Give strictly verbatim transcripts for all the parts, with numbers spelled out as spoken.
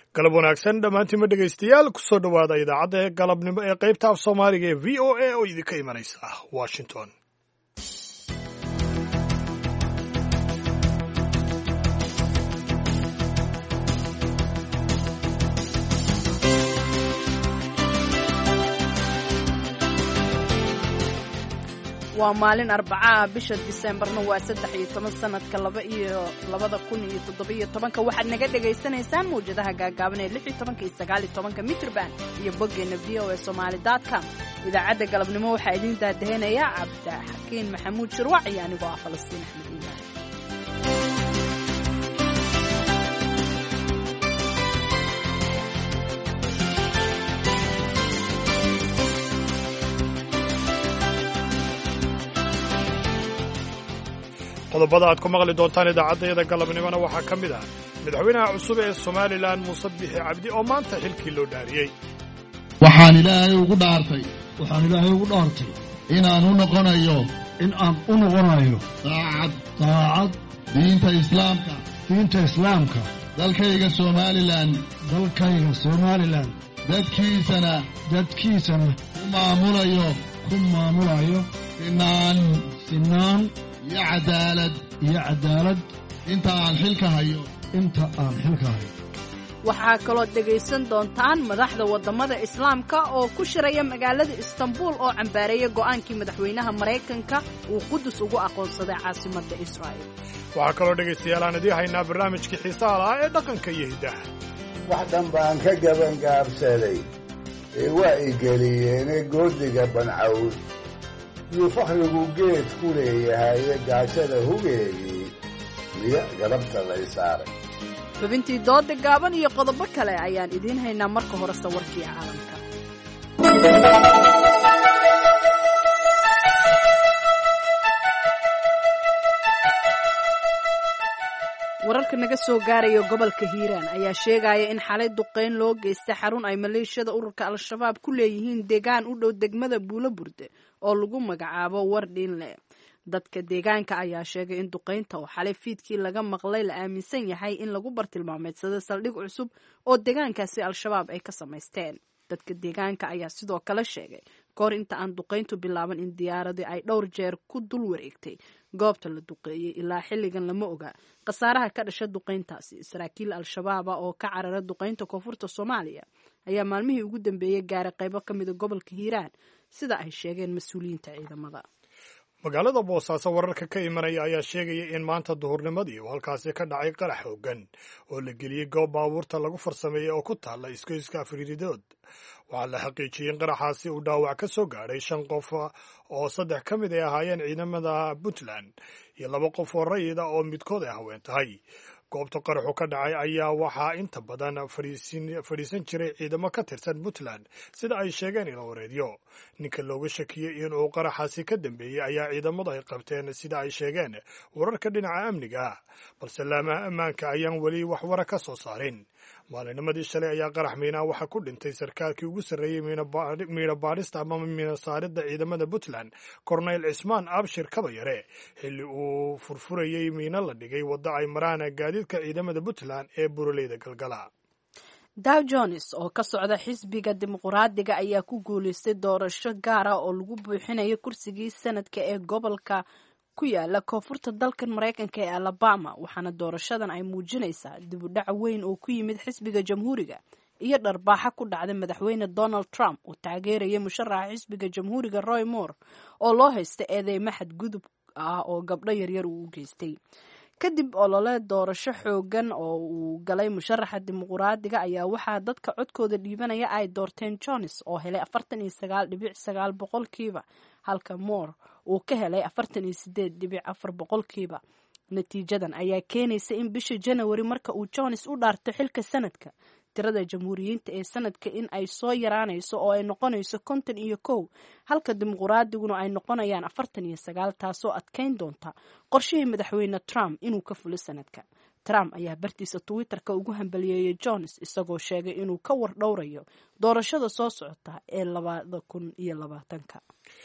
galab wanaagsan dhammaantiinma dhegaystayaal ku soo dhowaada idaacadda galabnimo ee qaybta af soomaaliga ee v o a oo idinka imanaysa washington. waa maalin arbacaa bisha diseembarna waa saddex iyo toban sanadka laba iyo labada kun iyo toddobiyo tobanka waxaad naga dhagaysanaysaan mawjadaha gaagaaban ee lix iyo tobanka iyo sagaal iyo tobanka mitrban iyo boggeena v o a somali dot com. idaacadda galabnimo waxaa idiin daadaheynaya cabdixakiin maxamuud shirwac iyo anigoo ah falastiin axmed iimaan. qodobada aad ku maqli doontaan idaacaddayada galabnimona waxaa ka mid ah madaxweynaha cusub ee somalilan muuse bixi cabdi oo maanta xilkii loo dhaariyey. waxaan ilaahay ugu dhaartay waxaan ilaahay ugu dhaartay inaan u noqonayo in aan u noqonayo daacad daacad diinta islaamka diinta islaamka dalkayga somalilan dalkayga somalilan dadkiisana dadkiisana ku maamulayo ku maamulayo sinaan sinaan iyo cadaalad iyo cadaalad inta aan xilka hayo inta aan xilka hayo. waxaa kaloo dhegaysan doontaan madaxda waddamada islaamka oo ku shiraya magaalada istanbul oo cambaareeya go'aankii madaxweynaha maraykanka uu qudus ugu aqoonsaday caasimadda israa'il. waxaa kaloo dhegaystayaal aan idiin haynaa barnaamijkii xiisaha lahaa ee dhaqanka iyo hiddaha. wax dhan baan ka gabangaabsaday ee waa i geliyeene goodiga bancawl yuu fakhrigu geed ku leeyahaye gaajada hugeegii miya galabta lay saaray. xubintii dooda gaaban iyo qodobo kale ayaan idiin haynaa marka hore sawirkii caalamka. wararka naga soo gaaraya gobolka hiiraan ayaa sheegaya in xalay duqeyn loo geystay xarun ay maleeshiyada ururka al-shabaab ku leeyihiin deegaan u dhow degmada buulaburde oo lagu magacaabo wardhiinle. dadka deegaanka ayaa sheegay in duqeynta oo xalay fiidkii laga maqlay la aaminsan yahay in lagu bartilmaameedsado saldhig cusub oo deegaankaasi al-shabaab ay ka samaysteen. dadka deegaanka ayaa sidoo kale sheegay kahor inta aan duqeyntu bilaaban in diyaaradii ay dhowr jeer ku dul wareegtay goobta la duqeeyey. ilaa xilligan lama oga khasaaraha ka dhasha duqeyntaasi. saraakiil al-shabaaba oo ka carara duqeynta koonfurta soomaaliya ayaa maalmihii ugu dambeeyey gaaray qaybo ka mida gobolka hiiraan sida ay sheegeen mas-uuliyiinta ciidamada. magaalada boosaaso wararka ka imanaya ayaa sheegaya in maanta duhurnimadii uu halkaasi ka dhacay qarax hoogan oo la geliyey goob baabuurta lagu farsameeyey oo ku taalla iskoyska afriiridood. waxaa la xaqiijiyey in qaraxaasi uu dhaawac ka soo gaadhay shan qof oo saddex ka mid ay ahaayeen ciidamada puntland iyo laba qof oo rayida oo midkood ay haween tahay. goobta qaraxu ka dhacay ayaa waxaa inta badan fadhiisan jiray ciidamo ka tirsan puntland sida ay sheegeen ilo wareedyo. ninka looga shakiyey inuu qaraxaasi ka dambeeyey ayaa ciidamadu ay qabteen sida ay sheegeen wararka dhinaca amniga ah, balse laamaha ammaanka ayaan weli wax wara ka soo saarin. maalinimadii shalay ayaa qarax miinaa waxaa ku dhintay sarkaalkii ugu sarreeyey miina baadhista ama miina saaridda ciidamada puntland korneyl cismaan abshir kabayare xilli uu furfurayey miino la dhigay wadda ay maraan gaadiidka ciidamada puntland ee buraleyda galgala. dow jones oo ka socda xisbiga dimuqraadiga ayaa ku guulaystay doorasho gaara oo lagu buuxinayo kursigii sanadka ee gobolka ku yaala koonfurta dalkan maraykanka ee alabama. waxaana doorashadan ay muujinaysaa dib u dhac weyn oo ku yimid xisbiga jamhuuriga iyo dharbaaxa ku dhacday madaxweyne donald trump oo taageeraya musharaxa xisbiga jamhuuriga roy moore oo loo haysta eedeymo xadgudub ah oo gabdho yaryar uu u geystay. kadib olole doorasho xoogan oo uu galay musharaxa dimuqraadiga ayaa waxaa dadka codkooda dhiibanaya ay doorteen jones oo helay afartan iyo sagaal dhibic sagaal boqolkiiba halka moore uu ka helay afartan iyo sideed dhibic afar boqolkiiba. natiijadan ayaa keenaysa in bisha janawari marka uu jones u dhaarto xilka sanadka tirada jamhuuriyiinta ee sanadka in ay soo yaraanayso oo ay noqonayso konton iyo kow halka dimuqraadiguna ay noqonayaan afartan iyo sagaal taasoo adkayn doonta qorshihii madaxweyne trump inuu ka fulo sanadka. trump ayaa bartiisa twitterka ugu hambaliyeeyay jones isagoo sheegay inuu ka war dhowrayo doorashada soo socota ee labada kun iyo labaatanka.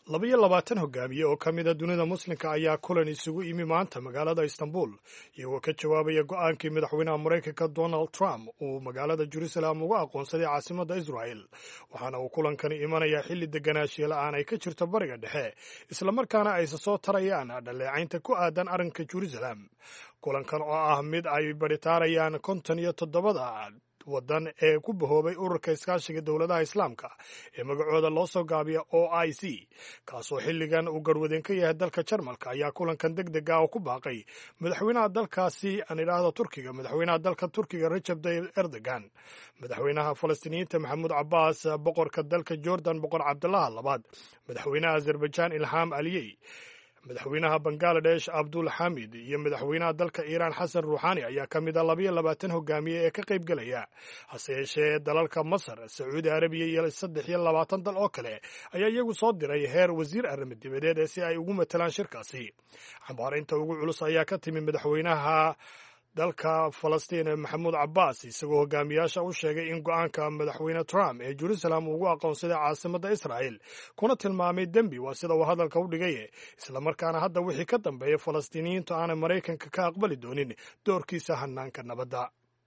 labiyo labaatan hogaamiye oo ka mida dunida muslimka ayaa kulan isugu imi maanta magaalada istanbul iyagoo ka jawaabaya go-aankii madaxweynaha maraykanka donald trump uu magaalada jerusalem uga aqoonsaday caasimadda israel waxaana uu kulankani imanayaa xilli deganaanshiya la-aan ay ka jirto bariga dhexe islamarkaana ayse soo tarayaan dhaleecaynta ku aadan arrinka jerusalem kulankan oo ah mid ay baritaarayaan konton iyo toddobada waddan ee ku bahoobay ururka iskaashiga dowladaha islaamka ee magacooda loo soo gaabiya o i c kaasoo xilligan uu garwadeen ka yahay dalka jarmalka ayaa kulankan deg deg ah oo ku baaqay madaxweynaha dalkaasi aan idhaahdo turkiga madaxweynaha dalka turkiga rajab tayyib erdogan madaxweynaha falastiiniyiinta maxamuud cabbaas boqorka dalka jordan boqor cabdulaha labaad madaxweynaha azerbaijan ilham aliyey madaxweynaha bangaladesh abdul xamid iyo madaxweynaha dalka iiraan xasan ruuxaani ayaa ka mid a labayo labaatan hogaamiye ee ka qayb gelaya hase yeeshee dalalka masar sacuudi arabiya iyo saddex iyo labaatan dal oo kale ayaa iyagu soo diray heer wasiir arrimo dibadeed ee si ay ugu matalaan shirkaasi xambaarinta ugu culus ayaa ka timi madaxweynaha dalka falastiin maxamuud cabbaas isagoo hogaamiyaasha u sheegay in go-aanka madaxweyne trump ee jerusalem ugu aqoonsaday caasimadda israel kuna tilmaamay dembi waa sida uu hadalka u dhigay islamarkaana hadda wixii ka dambeeya falastiiniyiintu aanay maraykanka ka aqbali doonin doorkiisa hanaanka nabadda.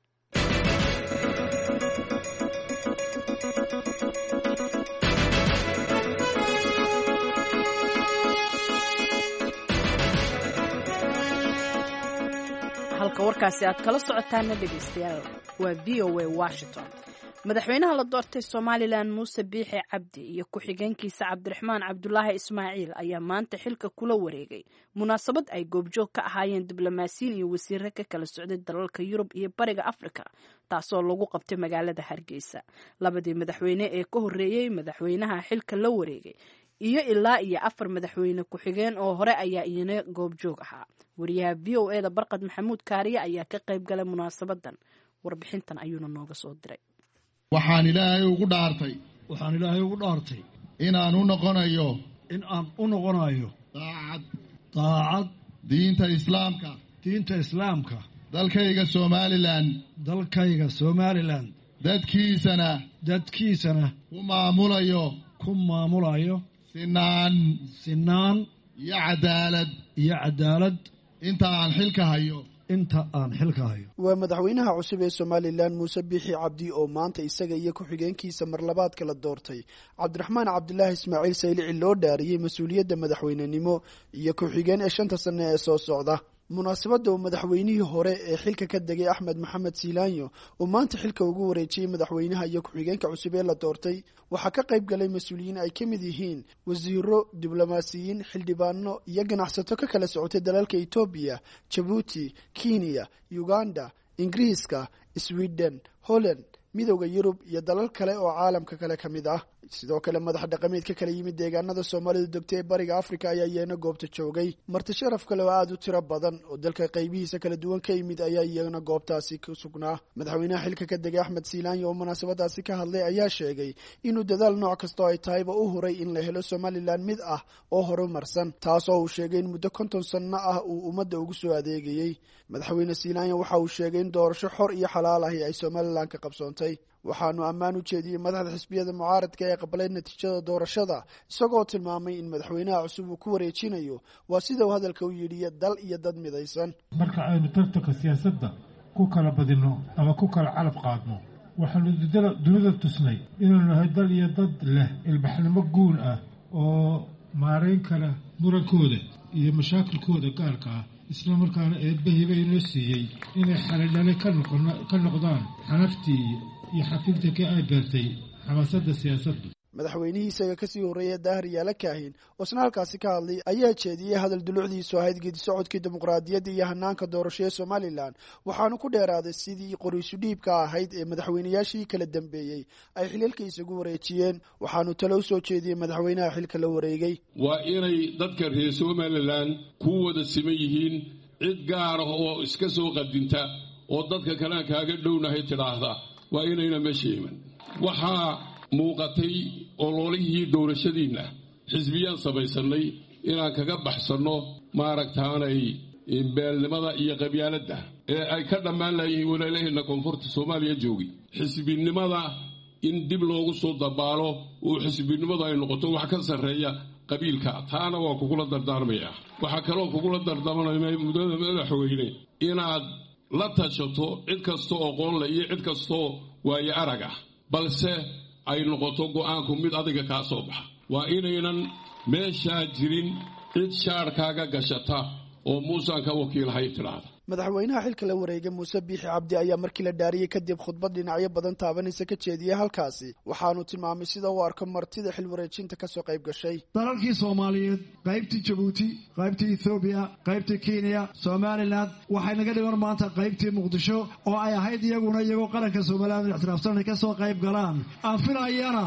halka warkaasi aad kala socotaana dhegeystayaal waa v o a washington. madaxweynaha la doortay somalilan muuse biixi cabdi iyo ku-xigeenkiisa cabdiraxmaan cabdulaahi ismaaciil ayaa maanta xilka kula wareegay munaasabad ay goobjoog ka ahaayeen diblomaasiyiin iyo wasiire ka kala socday dalalka yurub iyo bariga afrika taasoo lagu qabtay magaalada hargeysa. labadii madaxweyne ee ka horreeyey madaxweynaha xilka la wareegay iyo ilaa iyo afar madaxweyne ku-xigeen oo hore ayaa iyana goobjoog ahaa. wariyaha v o eda barqad maxamuud kaariye ayaa ka qayb galay munaasabadan. warbixintan ayuuna nooga soo diray. waxaan ilaahay ugu dhaartay waxaan ilaahay ugu dhaartay inaan u noqonayo in aan u noqonayo daacad daacad diinta islaamka diinta islaamka dalkayga somalilan dalkayga somalilan dadkiisana dadkiisana ku maamulayo ku maamulayo sinaan sinaan iyo cadaalad iyo cadaalad inta aan xilka hayo inta aan xilka hayo. waa madaxweynaha cusub ee somalilan muuse biixi cabdi oo maanta isaga iyo ku-xigeenkiisa marlabaad kala doortay cabdiraxmaan cabdulaahi ismaaciil saylici loo dhaariyey mas-uuliyadda madaxweynenimo iyo ku-xigeen ee shanta sane ee soo socda. munaasabadda uu madaxweynihii hore ee xilka ka degay axmed maxamed siilaanyo oo maanta xilka ugu wareejiyey madaxweynaha iyo ku-xigeenka cusub ee la doortay waxaa ka qayb galay mas-uuliyiin ay ka mid yihiin wasiiro diblomaasiyiin xildhibaano iyo ganacsato ka kala socotay dalalka etoobiya jabuuti kenya uganda ingiriiska sweden holland midowda yurub iyo dalal kale oo caalamka kale ka mid ah. sidoo kale madax dhaqameed ka kala yimid deegaanada soomaalidu degtay ee bariga afrika ayaa iyana goobta joogay. marti sharaf kale oo aada u tiro badan oo dalka qaybihiisa kala duwan ka yimid ayaa iyana goobtaasi ku sugnaa. madaxweynaha xilka ka degay axmed siilaanyo oo munaasabadaasi ka hadlay ayaa sheegay inuu dadaal nooc kastoo ay tahayba u huray in la helo somalilan mid ah oo horumarsan taasoo uu sheegay in muddo konton sanno ah uu ummadda ugu soo adeegayey. madaxweyne siilaanyo waxa uu sheegay in doorasho xor iyo xalaal ahi ay somalilan ka qabsoontay. waxaanu ammaan u jeediyey madaxda xisbiyada mucaaradka ee qabalay natiijada doorashada isagoo tilmaamay in madaxweynaha cusub uu ku wareejinayo waa sida uu hadalka u yidhi dal iyo dad midaysan. marka aynu tartanka siyaasadda ku kala badino ama ku kala calaf qaadno waxaanu dunida tusnay inuu nahay dal iyo dad leh ilbaxnimo guul ah oo maarayn kara murankooda iyo mashaakilkooda gaarka ah isla markaana eebbahiba inoo siiyey inay xalidhale ka noqdaan xanaftii iyo xafinta ka ay beertay xamaasadda siyaasadda. madaxweynihii isaga kasii horreeya daahir yaala kaahin oo isna halkaasi ka hadlay ayaa jeediyey hadal dulucdiisu ahayd geedi socodkii dimuqraadiyadda iyo hanaanka doorasho ee somalilan waxaanu ku dheeraaday sidii qoriisu dhiibka ahayd ee madaxweynayaashii kala dambeeyey ay xilalka isagu wareejiyeen. waxaanu talo u soo jeediyey madaxweynaha xilka la wareegay waa inay dadka reer somalilan ku wada siman yihiin cid gaar ah oo iska soo qadinta oo dadka kalaan kaaga dhownahay tidhaahda waa inayna meesha iman. waxaa muuqatay ololihii doorashadiinna xisbiyaan samaysannay inaan kaga baxsanno maaragtaanay beelnimada iyo qabyaaladda ee ay ka dhammaan layihiin walaalaheenna koonfurta soomaaliya joogi. xisbinimada in dib loogu soo dabaalo oo xisbinimadu ay noqoto wax ka sarreeya qabiilka taana waa kugula dardaarmayaa waxaa kaloo kugula dardaarmaya mudada madaxweyne inaad la tashato cid kasta oo qoon leh iyo cid kastoo waayo arag ah balse ay noqoto go'aanku mid adiga kaa soo baxa waa inaynan meeshaa jirin cid shaarkaaga gashata oo muusan ka wakiilhay tidhaahda madaxweynaha xilka la wareegay muuse biixi cabdi ayaa markii la dhaariyey kadib khudbad dhinacyo badan taabanaysa ka jeediyey halkaasi waxaanu tilmaamay sida uu arko martida xil wareejinta ka soo qayb gashay dalalkii soomaaliyeed qaybtii jabuuti qaybtii ethoobiya qaybtii kenya somalilan waxay naga dhiman maanta qaybtii muqdisho oo ay ahayd iyaguna iyagoo qaranka somalilan ixtiraafsan ay ka soo qayb galaan aan filayana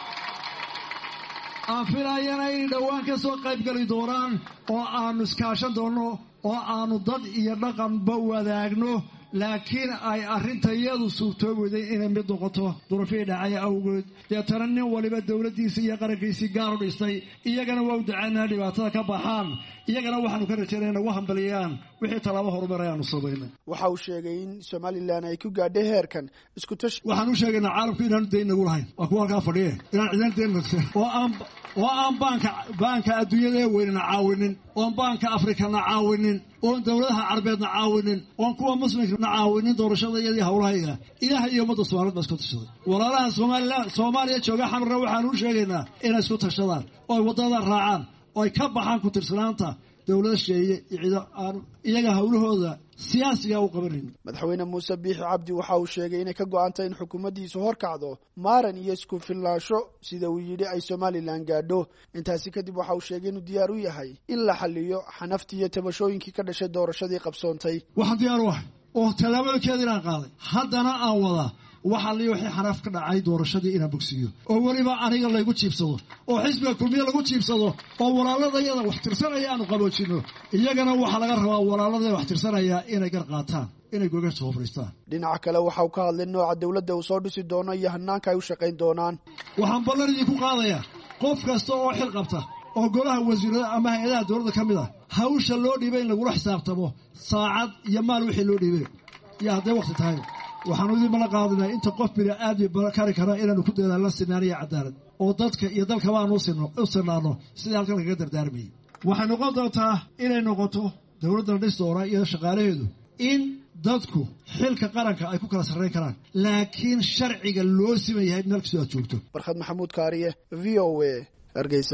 aan filayana inay dhowaan ka soo qayb gali doonaan oo aanu iskaashan doonno oo aanu dad iyo dhaqanba wadaagno laakiin ay arrinta iyadu suurtoobayday inay mid noqoto duruufihii dhacaya awgeed deetana nin waliba dowladdiisii iyo qarankiisii gaar u dhistay iyagana waa u dacaynaa dhibaatada ka baxaan iyagana waxaanu ka rajaynay inagu hambaliyaan wixii tallaabo horumar ayaanu sabaynay waxa uu sheegay in somalilan ay ku gaadhay heerkan isku tashi waxaan u sheegaynaa caalamku inaanu dayn nagu lahayn waa kuwa halkaa fadhiye inaan cidan dayn nagsan oo aan oo aan baanka baanka adduunyada ee weynana caawinin oon baanka afrikana caawinin oon dowladaha carbeedna caawinin oon kuwa muslimkana caawinin doorashada iyadii howlahayga ilaahay iyo ummadda soomaaliyed baa isku tashaday walaalaha somalilan soomaaliya jooga xamarna waxaanu u sheegaynaa inay isku tashadaan oo ay waddada raacaan oo ay ka baxaan ku tirsanaanta dowlada sheeye iyo aan iyaga howlahooda siyaasiga u qabanin madaxweyne muuse biixi cabdi waxa uu sheegay inay ka go'aantay in xukuumaddiisu horkacdo maaran iyo isku filnaansho sida uu yidhi ay somalilan gaadho intaasi kadib waxa uu sheegay inuu diyaar u yahay in la xaliyo xanaftii iyo tabashooyinkii ka dhashay doorashadii qabsoontay waxaan diyaar u ahay oo tallaabooyinkeeda inaan qaaday haddana aan wadaa waxaa lii wixii xanaaf ka dhacay doorashadii inaan bogsiiyo oo weliba aniga laygu jiibsado oo xisbiga kulmiye lagu jiibsado oo walaaladayada wax tirsanaya aanu qaboojinno iyagana waxaa laga rabaa walaaladaya wax tirsanaya inay gar qaataan inay goga soo fariistaan dhinaca kale waxa uu ka hadlay nooca dowladda uu soo dhisi doono iyo hanaanka ay u shaqayn doonaan waxaan ballan idinku qaadayaa qof kasta oo xil qabta oo golaha wasiirada ama hay-adaha dowladda ka mid ah hawsha loo dhiibay in lagula xisaabtamo saacad iyo maal wixii loo dhiibay iyo hadday wakti tahay waxaanu idin bala qaadinaa inta qof bini aadmi kari kara inaanu ku dadaalno sinaan iyo cadaalad oo dadka iyo dalkaba aanu u sinaano sidii halkan lagaga dardaarmayay waxay noqon doontaa inay noqoto dowladda la dhis doona iyo shaqaalaheedu in dadku xilka qaranka ay ku kala sarrayn karaan laakiin sharciga loo siman yahay meel kastoo aad joogto barkhad maxamuud kaariye v o a hargeysa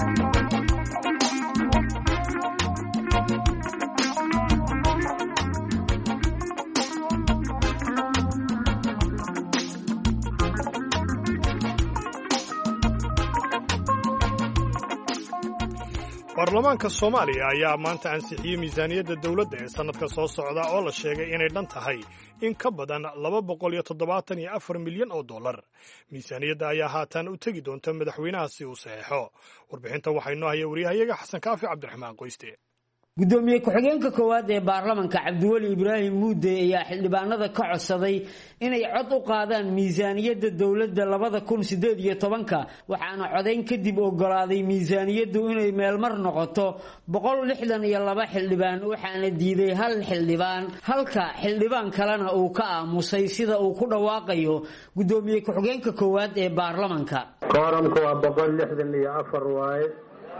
baarlamaanka soomaaliya ayaa maanta ansixiyey miisaaniyadda dowladda ee sannadka soo socda oo la sheegay inay dhan tahay in ka badan laba boqol iyo toddobaatan iyo afar milyan oo dollar miisaaniyadda ayaa haatan u tegi doonta madaxweynaha si uu saxeexo warbixinta waxaa inoo haya waryahayaga xasan kaafi cabdiraxmaan qoyste gudoomiye ku-xigeenka koowaad ee baarlamanka cabdiweli ibraahim muude ayaa xildhibaanada ka codsaday inay cod u qaadaan miisaaniyadda dowladda labada kun sideed iyo tobanka waxaana codayn kadib ogolaaday miisaaniyaddu inay meelmar noqoto boqol lixdan iyo laba xildhibaan waxaana diiday hal xildhibaan halka xildhibaan kalena uu ka aamusay sida uu ku dhawaaqayo gudoomiye ku-xigeenka koowaad ee baarlamanka kooramka waa boqol lixdan iyo afar waaye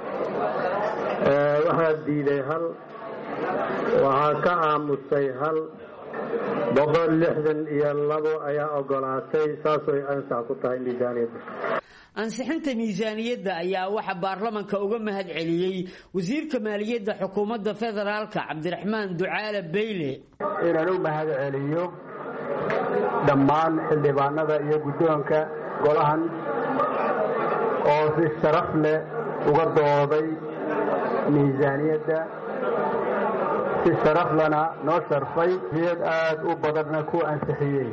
waxaa diiday hal waxaa ka aamusay hal boqol lixdan iyo labo ayaa ogolaatay saasay ansax ku tahay miisaaniyadda ansixinta miisaaniyadda ayaa waxaa baarlamanka uga mahad celiyey wasiirka maaliyadda xukuumadda federaalka cabdiraxmaan ducaale beyle inaan u mahad celiyo dhammaan xildhibaanada iyo guddoonka golahan oo si sharaf leh uga dooday miisaaniyadda si sharaf lana noo sharfay iyad aad u badanna ku ansixiyey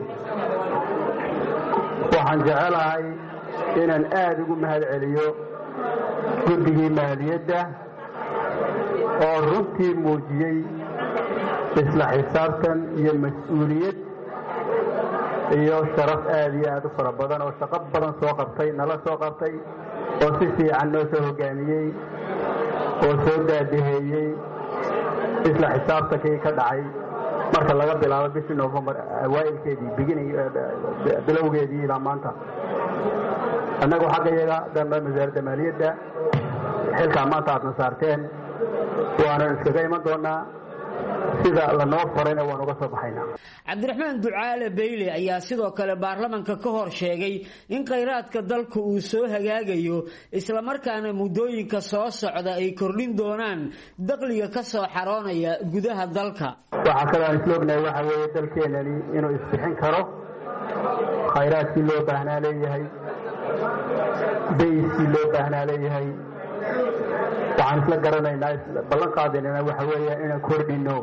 waxaan jecelahay inaan aad ugu mahad celiyo guddigii maaliyadda oo runtii muujiyey isla xisaabtan iyo mas-uuliyad iyo sharaf aad iyo aad u fara badan oo shaqo badan soo qabtay nala soo qabtay oo si fiican noo soo hogaamiyey oo soo daadaheeyey isla xisaabtankii ka dhacay marka laga bilaabo bishii November awaailkeedii beginning bilowgeedii ilaa maanta annagu xaggayaga dhanba wasaaradda maaliyadda xilkaa maanta aadna saarteen waanan iskaga iman doonaa sida lanoo farayna waan uga soo baxaynaa. cabdiraxmaan ducaale beyle ayaa sidoo kale baarlamanka ka hor sheegay in khayraadka dalka uu soo hagaagayo islamarkaana muddooyinka soo socda ay kordhin doonaan dakhliga ka soo xaroonaya gudaha dalka. waxaa kaloo aan isla ognahay waxa weeye dalkeenani inuu isbixin karo khayraadkii loo baahnaa leeyahay bayskii loo baahnaa leeyahay. waxaan isla garanaynaa ballan qaadaynana waxa weeye inaan kordhino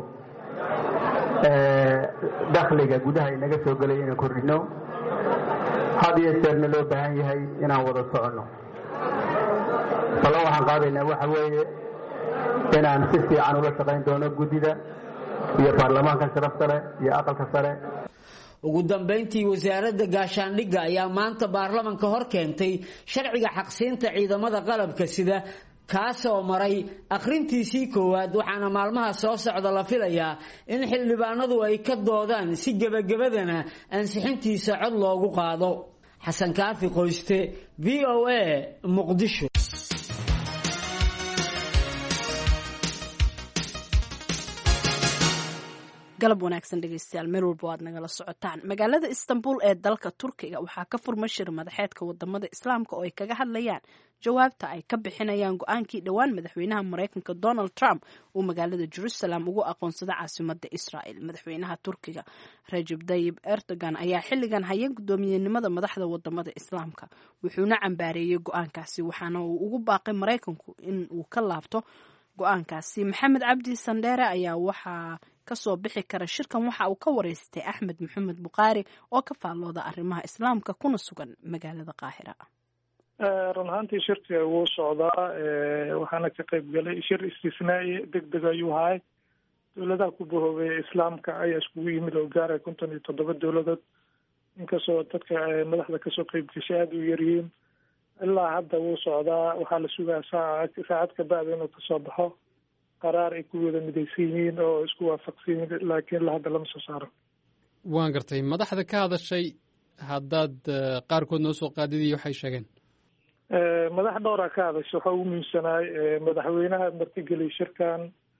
dakhliga gudaha inaga soo gelay inaan kordhino. had iyo jeerna loo baahan yahay inaan wada soconno. ballan waxaan qaadaynaa waxa weeye inaan si fiican ula shaqayn doono guddida iyo baarlamaanka sharafta leh iyo aqalka sare. ugu dambeyntii wasaaradda gaashaandhigga ayaa maanta baarlamanka hor keentay sharciga xaqsiinta ciidamada qalabka sida kaasoo maray akhrintiisii koowaad waxaana maalmaha soo socda la filayaa in xildhibaanadu ay ka doodaan si gebagabadana ansixintiisa cod loogu qaado. xasan kaafi qoyste v o a muqdisho. galab wanaagsan dhegeystayaal meel walba aad nagala socotaan. magaalada istanbul ee dalka turkiga waxaa ka furmay shir madaxeedka wadamada islaamka oo ay kaga hadlayaan jawaabta ay ka bixinayaan go-aankii dhowaan madaxweynaha mareykanka donald trump uu magaalada jerusalem ugu aqoonsaday caasimada israel. madaxweynaha turkiga rajab tayyip erdogan ayaa xilligan haya guddoomiyenimada madaxda wadamada islaamka wuxuuna cambaareeyey go-aankaasi waxaana uu ugu baaqay mareykanku in uu ka laabto go-aankaasi. maxamed cabdi sandheere ayaa waxaa kasoo bixi kara shirkan waxa uu ka wareystay axmed maxamed bukhaari oo ka faallooda arrimaha islaamka kuna sugan magaalada qaahira. run ahaantii shirka wuu socdaa waxaana ka qayb galay shir istisnaa'i deg deg ayuu ahay. dowladaha ku bahoobay islaamka ayaa iskugu yimid oo gaaray konton iyo toddoba dowladood inkastoo dadka madaxda kasoo qayb gashay aada u yaryihiin. ilaa hadda wuu socdaa waxaa la sugaa saaca saacad ka bacda inuu kasoo baxo qaraar ay ku wada midaysan yihiin oo isku waafaqsan yihiin laakiin ilaa hadda lama soo saaro. waan gartay madaxda ka hadashay haddaad qaarkood noo soo qaadidii waxay sheegeen. madax dhowra ka hadashay waxaa ugu muhiimsanaay madaxweynaha martigeliyay shirkan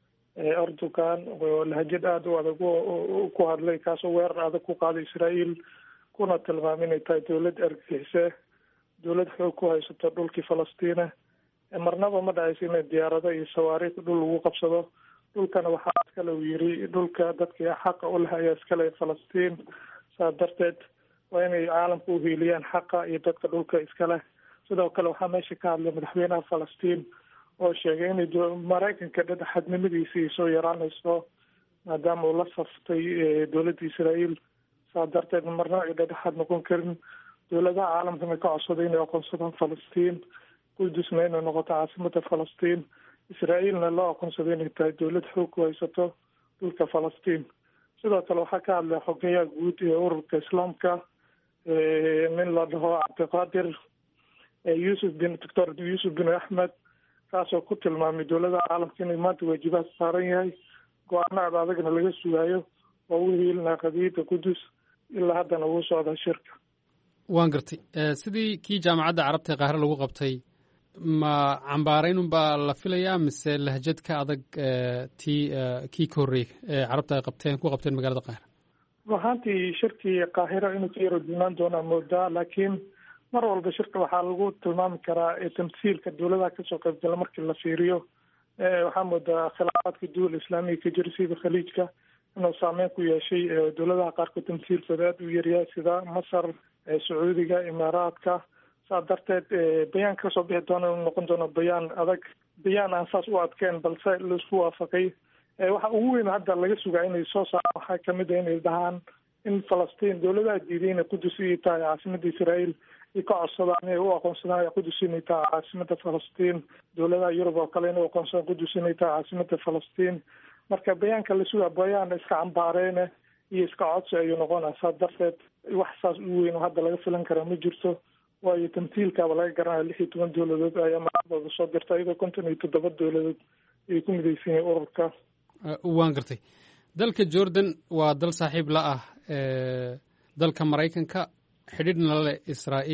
erdogan oo lahajad aada u adag ku hadlay kaasoo weerar adag ku qaaday israael kuna tilmaamay inay tahay dowlad argagixise dowlad xoog ku haysato dhulkii falastiina. marnaba ma dhacaysa inay diyaarado iyo sawaariikh dhul lagu qabsado. dhulkana waxaa iskale uu yiri dhulka dadka xaqa u leh ayaa iskale falastiin. saa darteed waa inay caalamka u hiiliyaan xaqa iyo dadka dhulka iskale. sidoo kale waxaa meesha ka hadlay madaxweynaha falastiin oo sheegay inay maraykanka dhexdhexaadnimadiisa ay soo yaraanayso maadaama uu la saftay dowladda israael. saa darteed marna ay dhexdhexaad noqon karin. dowladaha caalamkana ka codsaday inay aqoonsadaan falastiin. qudusna inay noqoto caasimada falastiin. israaelna loo aqoonsaday inay tahay dowlad xoog ku haysato dhulka falastiin. sidoo kale waxaa ka hadlay xogeyaha guud ee ururka islaamka nin la dhaho cabdiqaadir yuusuf bin doctor yuusuf bin axmed kaasoo ku tilmaamay dowladaha caalamka inay maanta waajibaad saaran yahay go-aano ad adagna laga sugaayo oo u hiilinaa qadiyadda qudus. ilaa haddana wuu socdaa shirka. waan gartay sidii kii jaamacadda carabta ee qaahire lagu qabtay ma cambaaraynunbaa la filayaa mise lahjad ka adag tii kii ka horreeyey ee carabta ay qabteen ku qabteen magaalada qaahira? runaantii shirkii qaahira inuu ka yaro duunaan doonaa moodaa laakiin mar walba shirka waxaa lagu tilmaami karaa tamsiilka dowladaha kasoo qaybgala markii la fiiriyo. waxaa moodaa khilaafaadka duwal islaamiga ka jira sida khaliijka inuu saameyn ku yeeshay dowladaha qaarkood tamsiilkooda aada u yaryahay sida masar, sacuudiga, imaaraadka. saa darteed bayaan kasoo bixi doona inuu noqon doono bayaan adag, bayaan aan saas u adkeen balse laisku waafaqay. waxa ugu weyn hadda laga sugaa inay soo saaraan waxaa kamid a inay dhahaan in falastiin dowladaha diiday inay qudus inay tahay caasimada israael ay ka codsadaan inay u aqoonsadaan qudus inay tahay caasimada falastiin. dowladaha yurub oo kale inay u aqoonsadaan qudus inay tahay caasimada falastiin. marka bayaanka la sugaa bayaan iska cambaareene iyo iska codsi ayuu noqonaa. saa darteed wax saas ugu weyn oo hadda laga filan karaa ma jirto waayo tamtiilkaaba laga garanaya lix iyo toban dowladood ayaa madaxdooda soo dirta iyadoo konton iyo toddoba dowladood ay ku midaysan yihiin ururka. waan gartay dalka jordan waa dal saaxiib la ah dalka maraykanka xidhiidhna leh israa'iil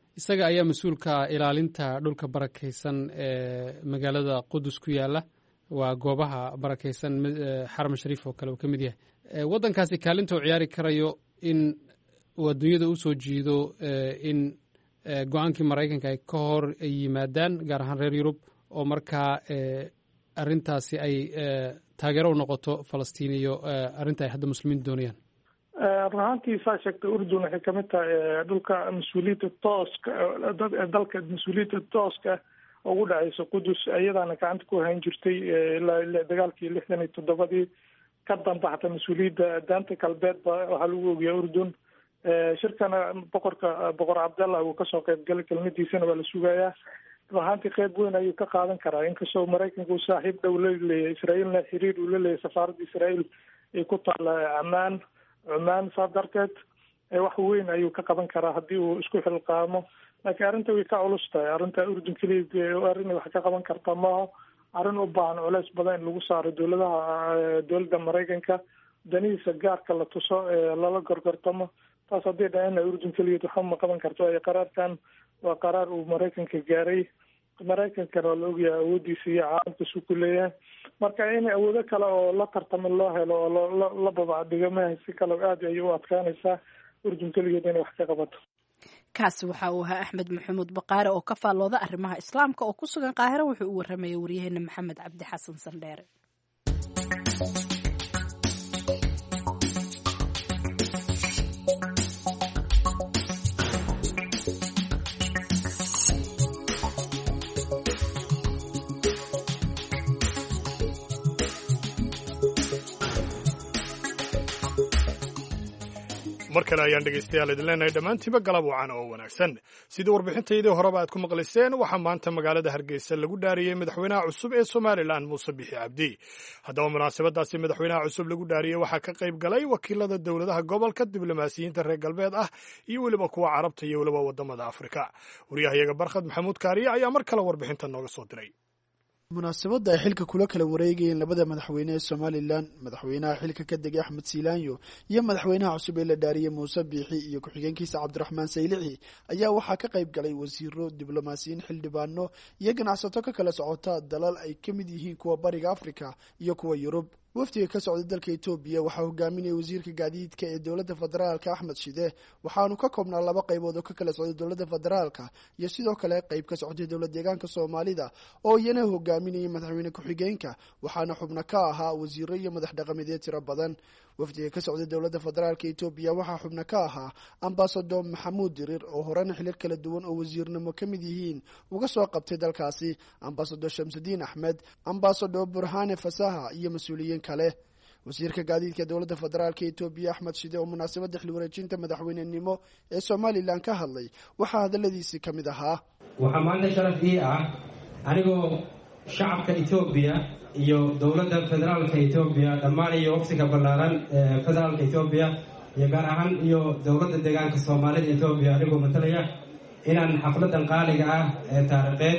isaga ayaa mas-uulka ilaalinta dhulka barakaysan ee magaalada qudus ku yaala, waa goobaha barakaysan xaram shariif oo kale uu ka mid yahay. waddankaasi kaalinta uu ciyaari karayo in uu adduunyada u soo jiido in go-aankii maraykanka ay ka hor yimaadaan, gaar ahaan reer yurub, oo markaa arrintaasi ay taageero u noqoto falastiin iyo arrinta ay hadda muslimiin doonayaan. run ahaantii saa sheegtay urdun waxay kamid tahay dhulka mas-uuliyadda tooska dalka mas-uuliyadda tooska ugu dhacaysa qudus, iyadaana gacanta ku hayn jirtay ilaa dagaalkii lixdan iyo toddobadii. ka dambaxta mas-uuliyadda daanta galbeed ba waxaa lagu ogiyaa urdun. shirkana boqorka boqor cabdallah uu kasoo qayb galay, kelmadiisana waa la sugayaa. run ahaantii qeyb weyn ayuu ka qaadan karaa, inkastoo maraykanka uu saaxiib dhow la leeyahay israa'iilna xiriir uu la leeyahay safaaradda israa'iil ay ku taala camaan cumaan. saa darteed wax weyn ayuu ka qaban karaa haddii uu isku xilqaamo. laakiin arrinta way ka culus tahay. arrinta urdun keliya arrin wax ka qaban karta maaha, arrin u baahan culeys badan in lagu saaro dowladaha dowladda maraykanka, danihiisa gaarka la tuso, lala gorgortamo. taas haddii dhahana urdun keliya waxa ma qaban karto. ay qaraarkan waa qaraar uu maraykanka gaaray, maraykankana waa la ogyahay awoodiisa iyo caalamkiisu ku leeyahay. marka in awoodo kale oo la tartamo loo helo oo la babacdhigo maha, si kale aad ayay u adkaanaysaa urdun keligeed inay wax ka qabato. kaasi waxa uu ahaa axmed maxamuud baqaare oo ka faallooda arrimaha islaamka oo ku sugan qaahiro. wuxuu u warramayay waryaheena maxamed cabdi xasan sandheere. mar kale ayaan dhegaystayaal idin leenahay dhammaantiiba galab wacan oo wanaagsan. sidii warbixintaydii horeba aad ku maqlayseen, waxaa maanta magaalada hargeysa lagu dhaariyey madaxweynaha cusub ee somalilan muuse bixi cabdi. haddaba munaasabadaasi madaxweynaha cusub lagu dhaariyey waxaa ka qayb galay wakiilada dowladaha gobolka, diblomaasiyiinta reer galbeed ah iyo weliba kuwa carabta iyo weliba wadamada afrika. waryahayaga barkhad maxamuud kaariye ayaa mar kale warbixinta nooga soo diray. munaasabadda ay xilka kula kala wareegayeen labada madaxweyne ee somalilan, madaxweynaha xilka ka degay axmed siilaanyo iyo madaxweynaha cusub ee la dhaariyey muuse biixi iyo ku-xigeenkiisa cabdiraxmaan saylici, ayaa waxaa ka qayb galay wasiiro, diblomaasiyiin, xildhibaano iyo ganacsato ka kala socota dalal ay ka mid yihiin kuwa bariga afrika iyo kuwa yurub. wafdiga ka socda dalka etoobiya waxaa hogaaminaya wasiirka gaadiidka ee dowladda federaalka axmed shide, waxaanu ka koobnaa laba qaybood oo ka kala socday dowladda federaalka iyo sidoo kale qayb ka socday dowlad deegaanka soomaalida oo iyana hogaaminayay madaxweyne ku-xigeenka, waxaana xubno ka ahaa wasiiro iyo madax dhaqameedyo tiro badan. wafdiga ka socday dowladda federaalka etoobiya waxaa xubno ka ahaa ambasador maxamuud dirir oo horena xilal kala duwan oo wasiirnimo ka mid yihiin uga soo qabtay dalkaasi, ambasador shamsudiin axmed, ambasador burhane fasaha iyo mas-uuliyiin kale. wasiirka gaadiidka dowladda federaalka etoobiya axmed shide oo munaasabadda xilwareejinta madaxweynenimo ee somalilan ka hadlay waxaa hadaladiisii ka mid ahaa. waxaa maanta sharaf ii ah anigoo shacabka etoobiya iyo dowladda federaalka etoobiya dhammaan iyo waqtiga ballaaran ee federaalka etoobiya iyo gaar ahaan iyo dowladda deegaanka soomaalida etoobiya anigoo matalaya inaan xafladan qaaliga ah ee taariikheed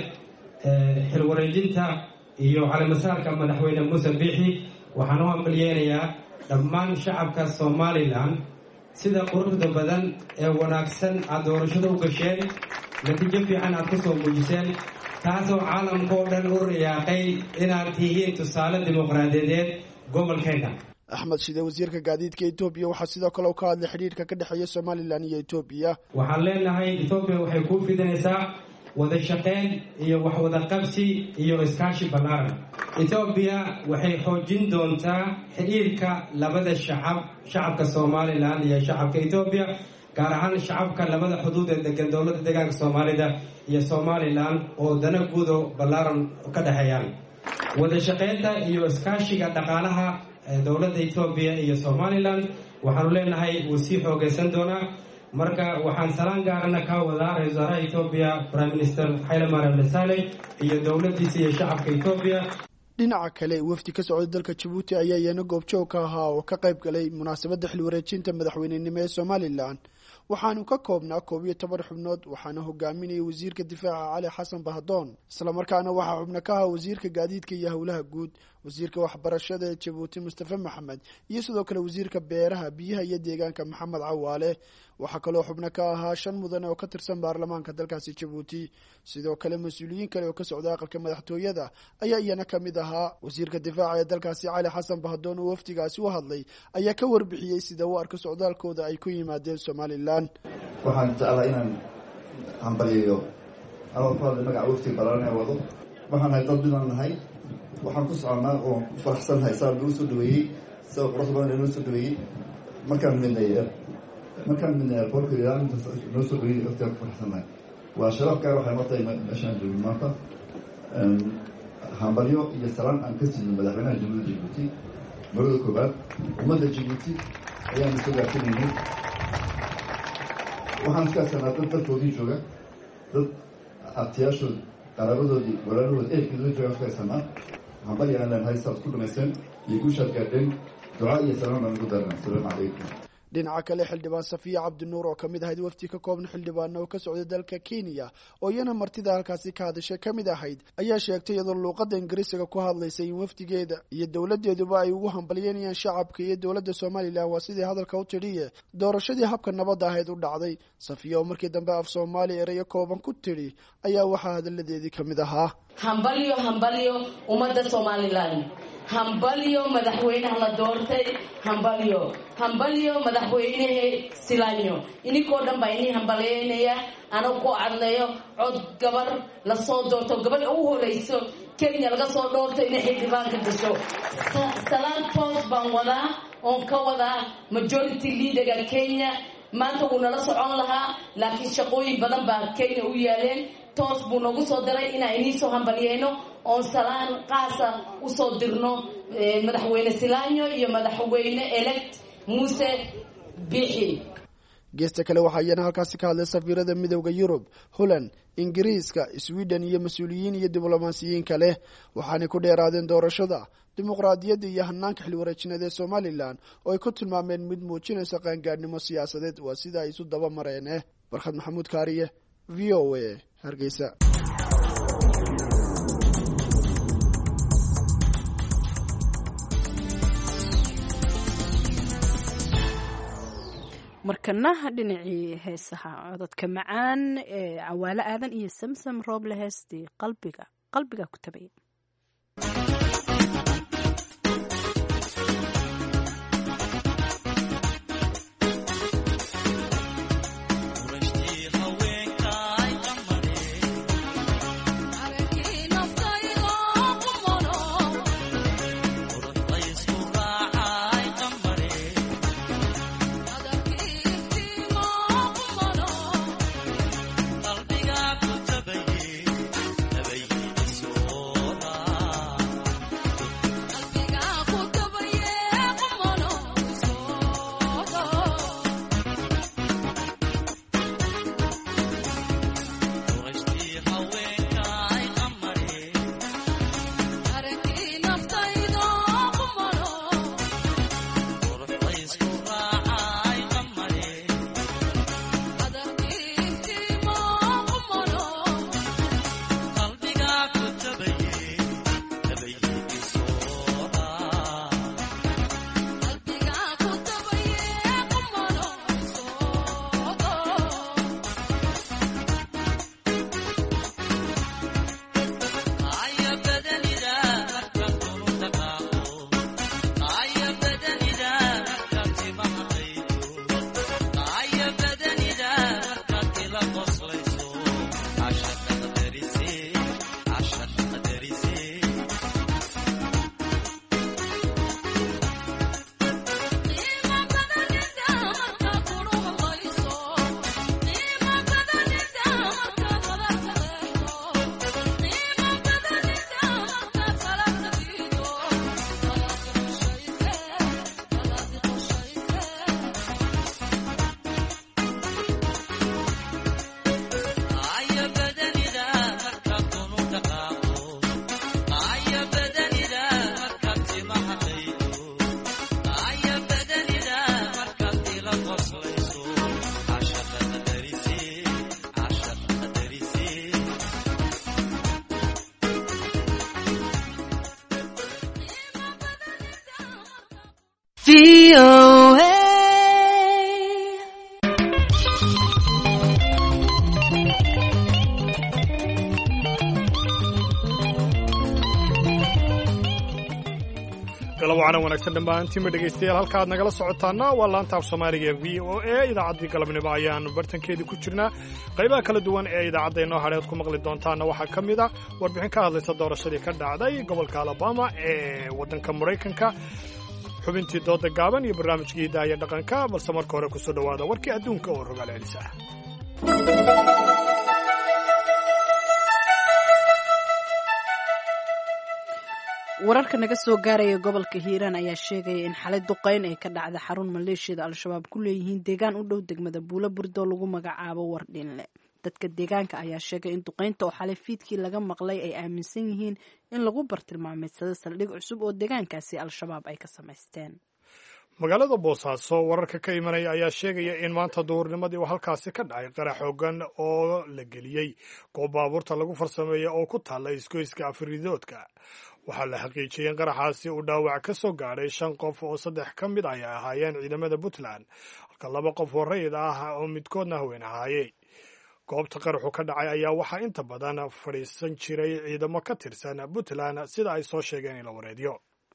xilwareejinta iyo caleemasaarka madaxweyne muuse biixi waxaan u hambalyeynayaa dhammaan shacabka somalilan sida quruxda badan ee wanaagsan aad doorashada u gasheen, natiijo fiican aad ku soo muujiseen, taasoo caalamka oo dhan u riyaaqay inaad tihiin tusaale dimuqraadiyadeed gobolkeena. axmed shide wasiirka gaadiidka etoobiya waxaa sidoo kale u ka hadlay xidhiirka ka dhexeeya somalilan iyo etoobiya. waxaan leenahay etoobiya waxay kuu fidinaysaa wada shaqeyn iyo wax wada qabsi iyo iskaashi ballaaran. etoobiya waxay xoojin doontaa xidhiirka labada shacab, shacabka somalilan iyo shacabka etoobiya, gaar ahaan shacabka labada xuduud ee degan dowladda deegaanka soomaalida iyo somalilan oo dana guudo ballaaran ka dhexeeyaan. wada shaqeynta iyo iskaashiga dhaqaalaha dowladda etoobiya iyo somalilan waxaanu leenahay wuu sii xoogaysan doonaa. marka waxaan salaan gaarana ka wadaa ra-iisul wasaaraha etoobiya prime minister xayle mariam desalegn iyo dowladdiisa iyo shacabka etoobiya. dhinaca kale wafdi ka socday dalka jabuuti ayaa iyana goobjoog ka ahaa oo ka qayb galay munaasabadda xilwareejinta madaxweynenimo ee somalilan. waxaanu ka koobnaa koob iyo toban xubnood, waxaana hogaaminayay wasiirka difaaca cali xasan bahdoon, islamarkaana waxaa xubno ka ahaa wasiirka gaadiidka iyo howlaha guud, wasiirka waxbarashada ee jabuuti mustafe maxamed iyo sidoo kale wasiirka beeraha, biyaha iyo deegaanka maxamed cawaale. waxaa kaloo xubno ka ahaa shan mudan oo ka tirsan baarlamaanka dalkaasi jabuuti. sidoo kale mas-uuliyiin kale oo ka socda aqalka madaxtooyada ayaa iyana ka mid ahaa. wasiirka difaaca ee dalkaasi cali xasan bahdoon oo wafdigaasi u hadlay ayaa ka warbixiyey sida u arka socdaalkooda ay ku yimaadeen somalilan. waxaan jeclaa inaan hambaliyo anoo ku hadlay magaca waftiga balaaran ee wado. waxaan nahay dad midaan nahay, waxaan ku soconnaa oo ku faraxsannahay saa lagu soo dhaweeyey, sida qurux badan loo soo dhaweeyey. markaan midnay markaan midnay airportka ilaalinta noo soo dhaweeyey waftigaan ku faraxsannahay. waa sharaf gaar waxay martay meeshaan joogin maanta. hambalyo iyo salaan aan ka siino madaxweynaha jamhuuriyadda Djibouti marada koobaad ummadda Djibouti ayaan soo gaarsiinaynay. waxaan iska sanaa dad dalkoodii jooga, dad abtiyaashood qaraabadoodii walaalahood ehelkooda jooga iska sanaa. hambalyo aan leenahay saad ku dhamaysteen iyo guushaad gaadheen. duca iyo salaan aan ugu darnaa. asalaamu calaykum. dhinaca kale xildhibaan safiya cabdinuur oo kamid ahayd wafdi ka kooban xildhibaana oo ka socda dalka Kenya oo iyana martida halkaasi ka hadashay kamid ahayd ayaa sheegtay iyadoo luuqadda ingiriisiga ku hadlaysay in wafdigeeda iyo dowladeeduba ay ugu hambalyeynayaan shacabka iyo dowladda Soomaaliland waa sidii hadalka u tiriye doorashadii habka nabadda ahayd u dhacday. safiya oo markii dambe af Soomaali erayo kooban ku tiri ayaa waxaa hadaladeedii kamid ahaa: hambalyo hambalyo ummadda Soomaaliland, hambalyo madaxweynaha la doortay, hambalyo hambalyo madaxweynaha Silanyo. inikoo dhan baa inii hambalyeynaya anoo ku cadleeyo cod gabar la soo doorto, gabadha ugu horeyso Kenya laga soo doorto inay xildhibaanka gasho. salaan toos baan wadaa oon ka wadaa majority leaderga Kenya. maanta wuu nala socon lahaa laakiin shaqooyin badan baa Kenya u yaaleen. toos buu nagu soo diray inaan inii soo hambalyeyno oon salaan qaasa u soo dirno madaxweyne Silanyo iyo madaxweyne elect Muuse Bixi. geesta kale waxaa iyana halkaasi ka hadlay safiirada midowda Yurub, Holland, Ingiriiska, Sweden iyo mas-uuliyiin iyo diblomaasiyiin kale. waxaanay ku dheeraadeen doorashada, dimuqraadiyadda iyo hanaanka xil wareejineed ee Somaliland oo ay ku tilmaameen mid muujinaysa qaangaadhnimo siyaasadeed. waa sida ay isu daba mareen. Barkhad Maxamuud Kaariye, V O A, Hargeysa. markana dhinacii heesaha codadka macaan ee Cawaale Aadan iyo Samsam Rooble heestii qalbiga qalbiga ku tabay. V O A galabwacana wanaagsan dhammaantiinba dhegaystayaal halka aad nagala socotaana waa laanta af soomaaliga ee v o a idaacaddii galabnimo ayaannu bartankeedii ku jirnaa qaybaha kala duwan ee idaacadda inoo hadheed ku maqli doontaana waxaa ka mid a warbixin ka hadlaysa doorashadii ka dhacday gobolka alabama ee waddanka maraykanka xubintii dooda gaaban iyo barnaamijkii hidaaya dhaqanka balse marka hore kusoo dhowaada warkii adduunka oo rogaal celis ah wararka naga soo gaaraya gobolka hiiraan ayaa sheegaya in xalay duqayn ay ka dhacda xarun maleeshiyada al-shabaab ku leeyihiin deegaan u dhow degmada buulo burdo lagu magacaabo wardhinle dadka deegaanka ayaa sheegay in duqaynta oo xalay fiidkii laga maqlay ay aaminsan yihiin in lagu bartilmaameedsado saldhig cusub oo deegaankaasi al-shabaab ay ka samaysteen magaalada boosaaso wararka ka imanaya ayaa sheegaya in maanta duhurnimadii uu halkaasi ka dhacay qarax xoogan oo la geliyey goob baabuurta lagu farsameeya oo ku taalla isgoyska afridoodka waxaa la xaqiijiyey in qaraxaasi uu dhaawac ka soo gaadhay shan qof oo saddex ka mid ay ahaayeen ciidamada puntland halka laba qof oo rayid ah oo midkoodna haween ahaayey goobta qaraxu ka dhacay ayaa waxaa inta badan fadhiisan jiray ciidamo ka tirsan puntland sida ay soo sheegeen in la wareediyo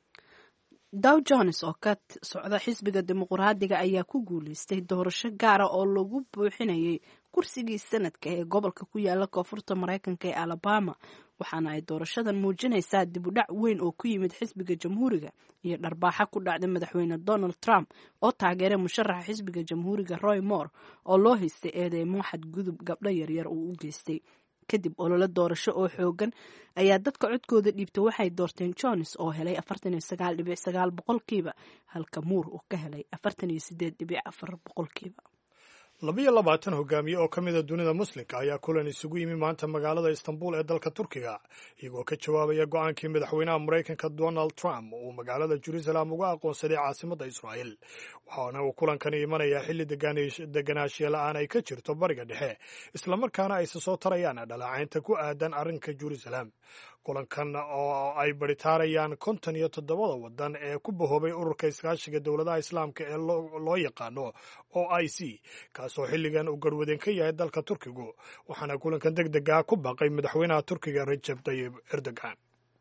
dow jones oo ka socda xisbiga dimuqraadiga ayaa ku guulaystay doorasho gaara oo lagu buuxinayay kursigii sanadka ee gobolka ku yaala koonfurta maraykanka ee alabama waxaana ay doorashadan muujinaysaa dib u dhac weyn oo ku yimid xisbiga jamhuuriga iyo dharbaaxa ku dhacday madaxweyne donald trump oo taageeray musharaxa xisbiga jamhuuriga roy moore oo loo haystay eedeymo xadgudub gabdho yaryar uu u geystay kadib olole doorasho oo xoogan ayaa dadka codkooda dhiibtay waxay doorteen jones oo helay afartan iyo sagaal dhibic sagaal boqolkiiba halka muur uu ka helay afartan iyo sideed dhibic afar boqolkiiba labiyo labaatan hogaamiye oo ka mida dunida muslimka ayaa kulan isugu yimi maanta magaalada istanbul ee dalka turkiga iyagoo ka jawaabaya go-aankii madaxweynaha maraykanka donald trump uu magaalada jerusalem uga aqoonsaday caasimadda israa'el waxaana uu kulankani imanayaa xilli deganaanshiya la-aan ay ka jirto bariga dhexe islamarkaana ayse soo tarayaan dhaleecaynta ku aadan arrinka jerusalem kulankan oo ay baritaarayaan konton iyo toddobada waddan ee ku bahoobay ururka iskaashiga dowladaha islaamka ee loo yaqaano o i c kaasoo xilligan uu garwadeen ka yahay dalka turkigu waxaana kulankan deg dega ku baaqay madaxweynaha turkiga rajab tayyib erdogan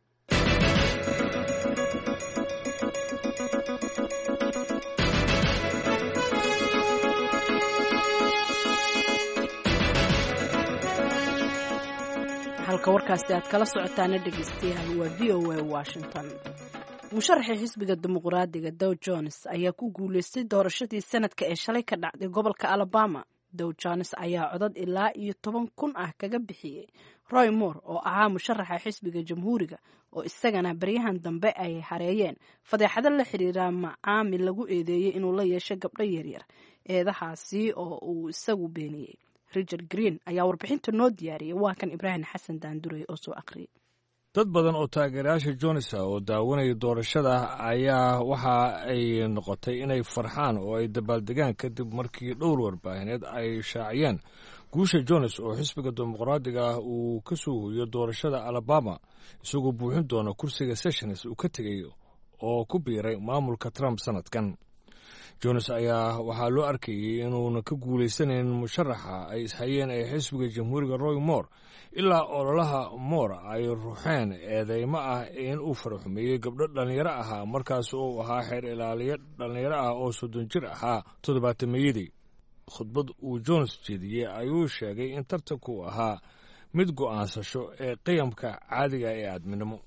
halka warkaasi aad kala socotaana dhegeystayaal waa v o a washington musharaxii xisbiga dimuqraadiga dow jones ayaa ku guulaystay doorashadii sanadka ee shalay ka dhacday gobolka alabama dow jones ayaa codad ilaa iyo toban kun ah kaga bixiyey roy moore oo ahaa musharaxa xisbiga jamhuuriga oo isagana baryahan dambe ay hareeyeen fadeexado la xiriira macaamil lagu eedeeyey inuu la yeesho gabdho yaryar eedahaasi oo uu isagu beeniyey richard green ayaa warbixinta noo diyaariyay waa kan ibraahim xasan daandurey oo soo aqriyay dad badan oo taageerayaasha jonesa oo daawanaya doorashada ayaa waxa ay noqotay inay farxaan oo ay dabaaldegaan kadib markii dhowr warbaahineed ay shaaciyeen guusha jones oo xisbiga dimuqraadiga ah uu ka soo hooyo doorashada alabama isagoo buuxin doona kursiga sessions uu ka tegey oo ku biiray maamulka trump sanadkan jones ayaa waxaa loo arkayey inuuna ka guulaysanayn musharaxa ay ishayeen ee xisbiga jamhuuriga roy moore ilaa ololaha moore ay ruuxeen eedeymo ah in uu faraxumeeyey gabdho dhallinyaro ahaa markaas uu ahaa xeer ilaaliye dhallinyaro ah oo soddon jir ahaa toddobaatameyadii khudbad uu jones jeediyey ayuu sheegay in tartanku ahaa mid go'aansasho ee qiyamka caadiga ee aadminimo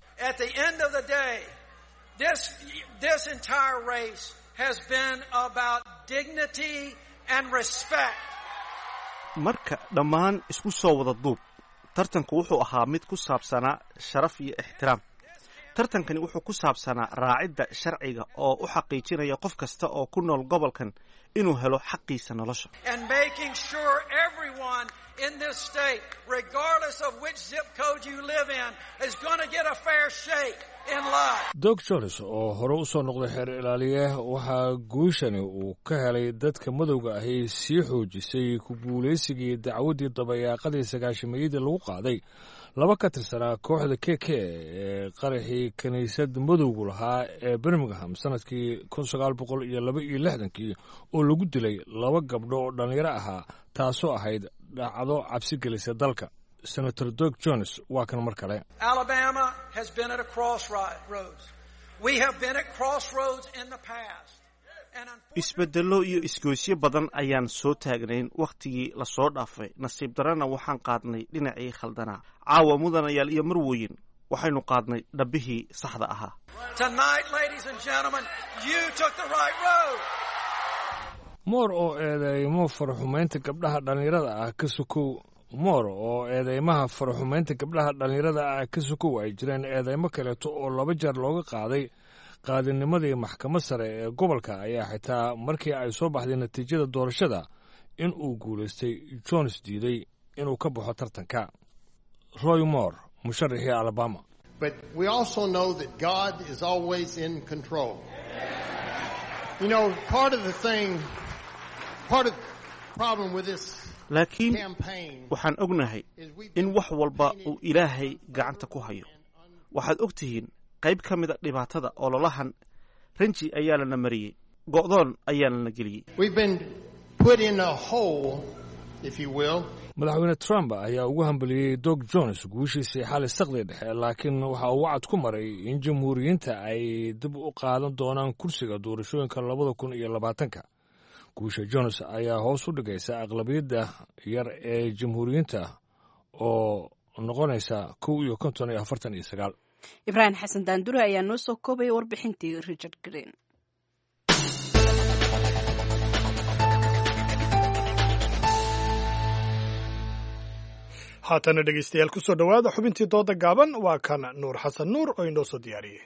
marka dhammaan isku soo wada duub tartanku wuxuu ahaa mid ku saabsanaa sharaf iyo ixtiraam tartankani wuxuu ku saabsanaa raacidda sharciga oo u xaqiijinaya qof kasta oo ku nool gobolkan inuu helo xaqiisa nolosha dog jones oo hore u soo noqday xeer ilaaliye waxaa guushani uu ka helay dadka madowga ahi sii xoojisay ku guulaysigii dacwaddii dabayaaqadii sagaashameeyadii lagu qaaday laba ka tirsanaa kooxda k k ee qaraxii kiniisad madowgu lahaa ee birmingham sanadkii kun sagaal boqol iyo laba iyo lixdankii oo lagu dilay laba gabdho oo dhallinyaro ahaa taasoo ahayd dhacdo cabsi gelisa dalka senator dog jones waa kan mar kale Alabama has been at a crossroads. isbeddello iyo isgoysyo badan ayaan soo taagnayn wakhtigii lasoo dhaafay nasiib darana waxaan qaadnay dhinacii khaldanaa caawa mudanayaal iyo marwooyin waxaynu qaadnay dhabbihii saxda ahaa moor oo eedeymo faraxumaynta gabdhaha dhallinyarada ah ka sukow moor oo eedeymaha faraxumaynta gabdhaha dhallinyarada ah ka sukow ay jireen eedeymo kaleeto oo laba jeer looga qaaday qaadinimadii maxkamad sare ee gobolka ayaa xitaa markii ay soo baxday natiijada doorashada in uu guulaystay jones diiday inuu ka baxo tartanka roy moore musharaxii alabama laakiin waxaan ognahay in wax walba uu ilaahay gacanta ku hayo waxaad og tihiin qayb ka mida dhibaatada ololahan ranji ayaa lana mariyey go'doon ayaa lana geliyey madaxweyne trump ayaa ugu hambaliyey dog jones guushiisii xali saqdi dhexe laakiin waxa uu wacad ku maray in jamhuuriyiinta ay dib u qaadan doonaan kursiga doorashooyinka labada kun iyo labaatanka guusha jones ayaa hoos u dhigaysa aqlabiyadda yar ee jamhuuriyiinta oo noqonaysa kow iyo konton iyo afartan iyo sagaal ibraahim xasan daandure ayaa noo soo koobaya warbixintii richard green haatana dhegeystayaal ku soo dhowaada xubintii dooda gaaban waa kan nuur xasan nuur oo inoo soo diyaariyey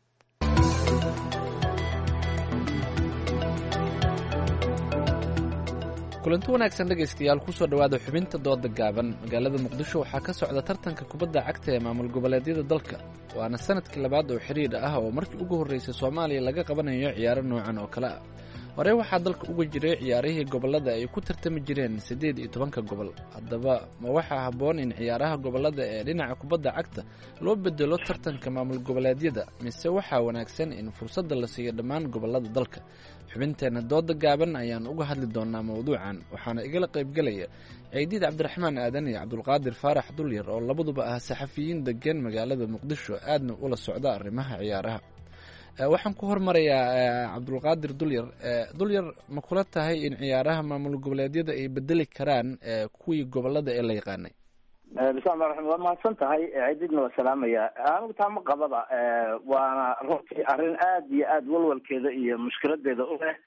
kulanti wanaagsan dhegaystayaal kusoo dhowaada xubinta dooda gaaban magaalada muqdisho waxaa ka socda tartanka kubadda cagta ee maamul goboleedyada dalka waana sanadkii labaad oo xiriir ah oo markii ugu horreysay soomaaliya laga qabanayo ciyaaro noocan oo kale ah hore waxaa dalka uga jiray ciyaarihii gobollada ay ku tartami jireen siddeed iyo tobanka gobol haddaba ma waxaa habboon in ciyaaraha gobollada ee dhinaca kubadda cagta loo bedelo tartanka maamul goboleedyada mise waxaa wanaagsan in fursadda la siiyo dhammaan gobollada dalka xubinteenna dooda gaaban ayaan uga hadli doonaa mawduucan waxaana igala qaybgelaya ciidiid cabdiraxmaan aadan iyo cabdulqaadir faarax dulyar oo labaduba ah saxafiyiin degan magaalada muqdisho aadna ula socda arrimaha ciyaaraha waxaan ku hormarayaa cabdulqaadir dulyar dulyar ma kula tahay in ciyaaraha maamul goboleedyada ay bedeli karaan kuwii gobolada ee la yaqaanay bismillahi raxmaan waa mahadsan tahay ciididna waa salaamaya anigu taa ma qabada waana runtii arrin aad iyo aad walwalkeeda iyo mushkiladeeda u leh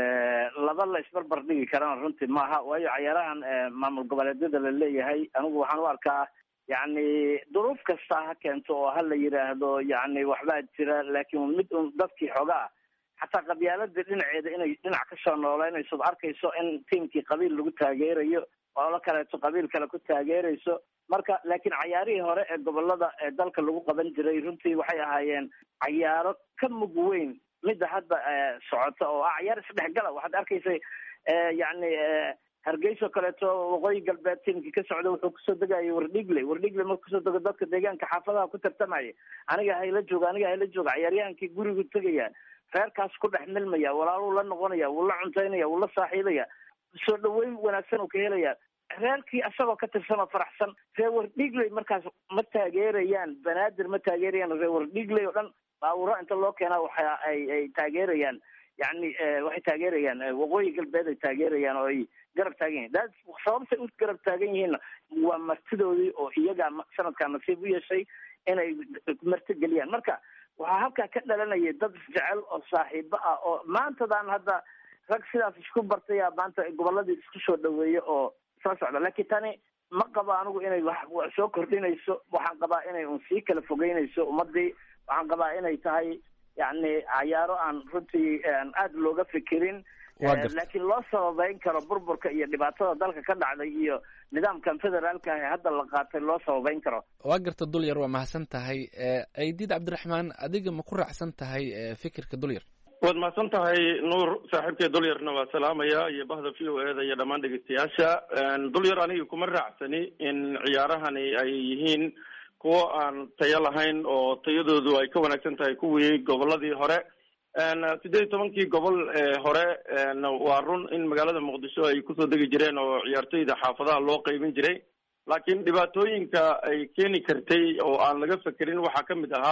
laba la isbarbar dhigi karana runtii maaha waayo ciyaarahan maamul goboleedyada la leeyahay anigu waxaan u arkaa yacni duruuf kasta ha keento oo ha la yidhaahdo yacni waxbaa jira laakiin mid un dadkii xoogaa xataa qabyaaladii dhinaceeda inay dhinac kasoo nooleynayso arkayso in tiimkii qabiil lagu taageerayo olo kaleeto qabiil kale ku taageerayso marka laakiin cayaarihii hore ee gobolada ee dalka lagu qaban jiray runtii waxay ahaayeen cayaaro ka mug weyn midda hadda socota oo ah cayaar isdhexgala waxaad arkaysay yacni hargeyso kaleeto waqooyi galbeed tiimkii ka socda wuxuu kusoo degayay wardhigle wardhigle marku kusoo dego dadka deegaanka xaafadaha ku tartamaya aniga hayla jooga aniga hayla jooga ciyaaryahaankii gurigu tegaya reerkaas ku dhex milmaya walaaluu la noqonaya wuu la cuntaynaya wuu la saaxiibaya soo dhaweyn wanaagsan uu ka helaya reerkii asagoo ka tirsan oo faraxsan reer wardhigley markaas ma taageerayaan banaadir ma taageerayaan reer wardhigley oo dhan baawuro inta loo keenaa waxa ay ay taageerayaan yacni waxay taageerayaan waqooyi galbeed ay taageerayaan oo ay garab taagan yihin daa sababtay u garab taagan yihiinna waa martidoodii oo iyagaa sanadkaa nasiib u yeeshay inay marti geliyaan marka waxaa halkaa ka dhalanaya dad isjecel oo saaxiibo ah oo maantadan hadda rag sidaas isku bartaya maanta goboladii isku soo dhaweeya oo soo socda laakiin tani ma qabo anigu inay wax soo kordhinayso waxaan qabaa inay un sii kala fogeynayso ummadii waxaan qabaa inay tahay yacni cayaaro aan runtii aad looga fikirin laakiin loo sababeyn karo burburka iyo dhibaatada dalka ka dhacday iyo nidaamkan federaalka ah ee hadda la qaatay loo sababeyn karo waa garta dulyar waa mahadsan tahay ciidiid cabdiraxmaan adiga ma ku raacsan tahay fikirka dulyar waad mahadsan tahay nuur saaxiibkay dulyarna waa salaamaya iyo bahda v o eda iyo dhammaan dhegeystayaasha dulyar aniga kuma raacsani in ciyaarahani ay yihiin kuwo aan tayo lahayn oo tayadoodu ay ka wanaagsan tahay kuwii goboladii hore siddeed iyo tobankii gobol ee hore waa run in magaalada muqdisho ay kusoo degi jireen oo ciyaartoyda xaafadaha loo qaybin jiray laakiin dhibaatooyinka ay keeni kartay oo aan laga fekerin waxaa ka mid ahaa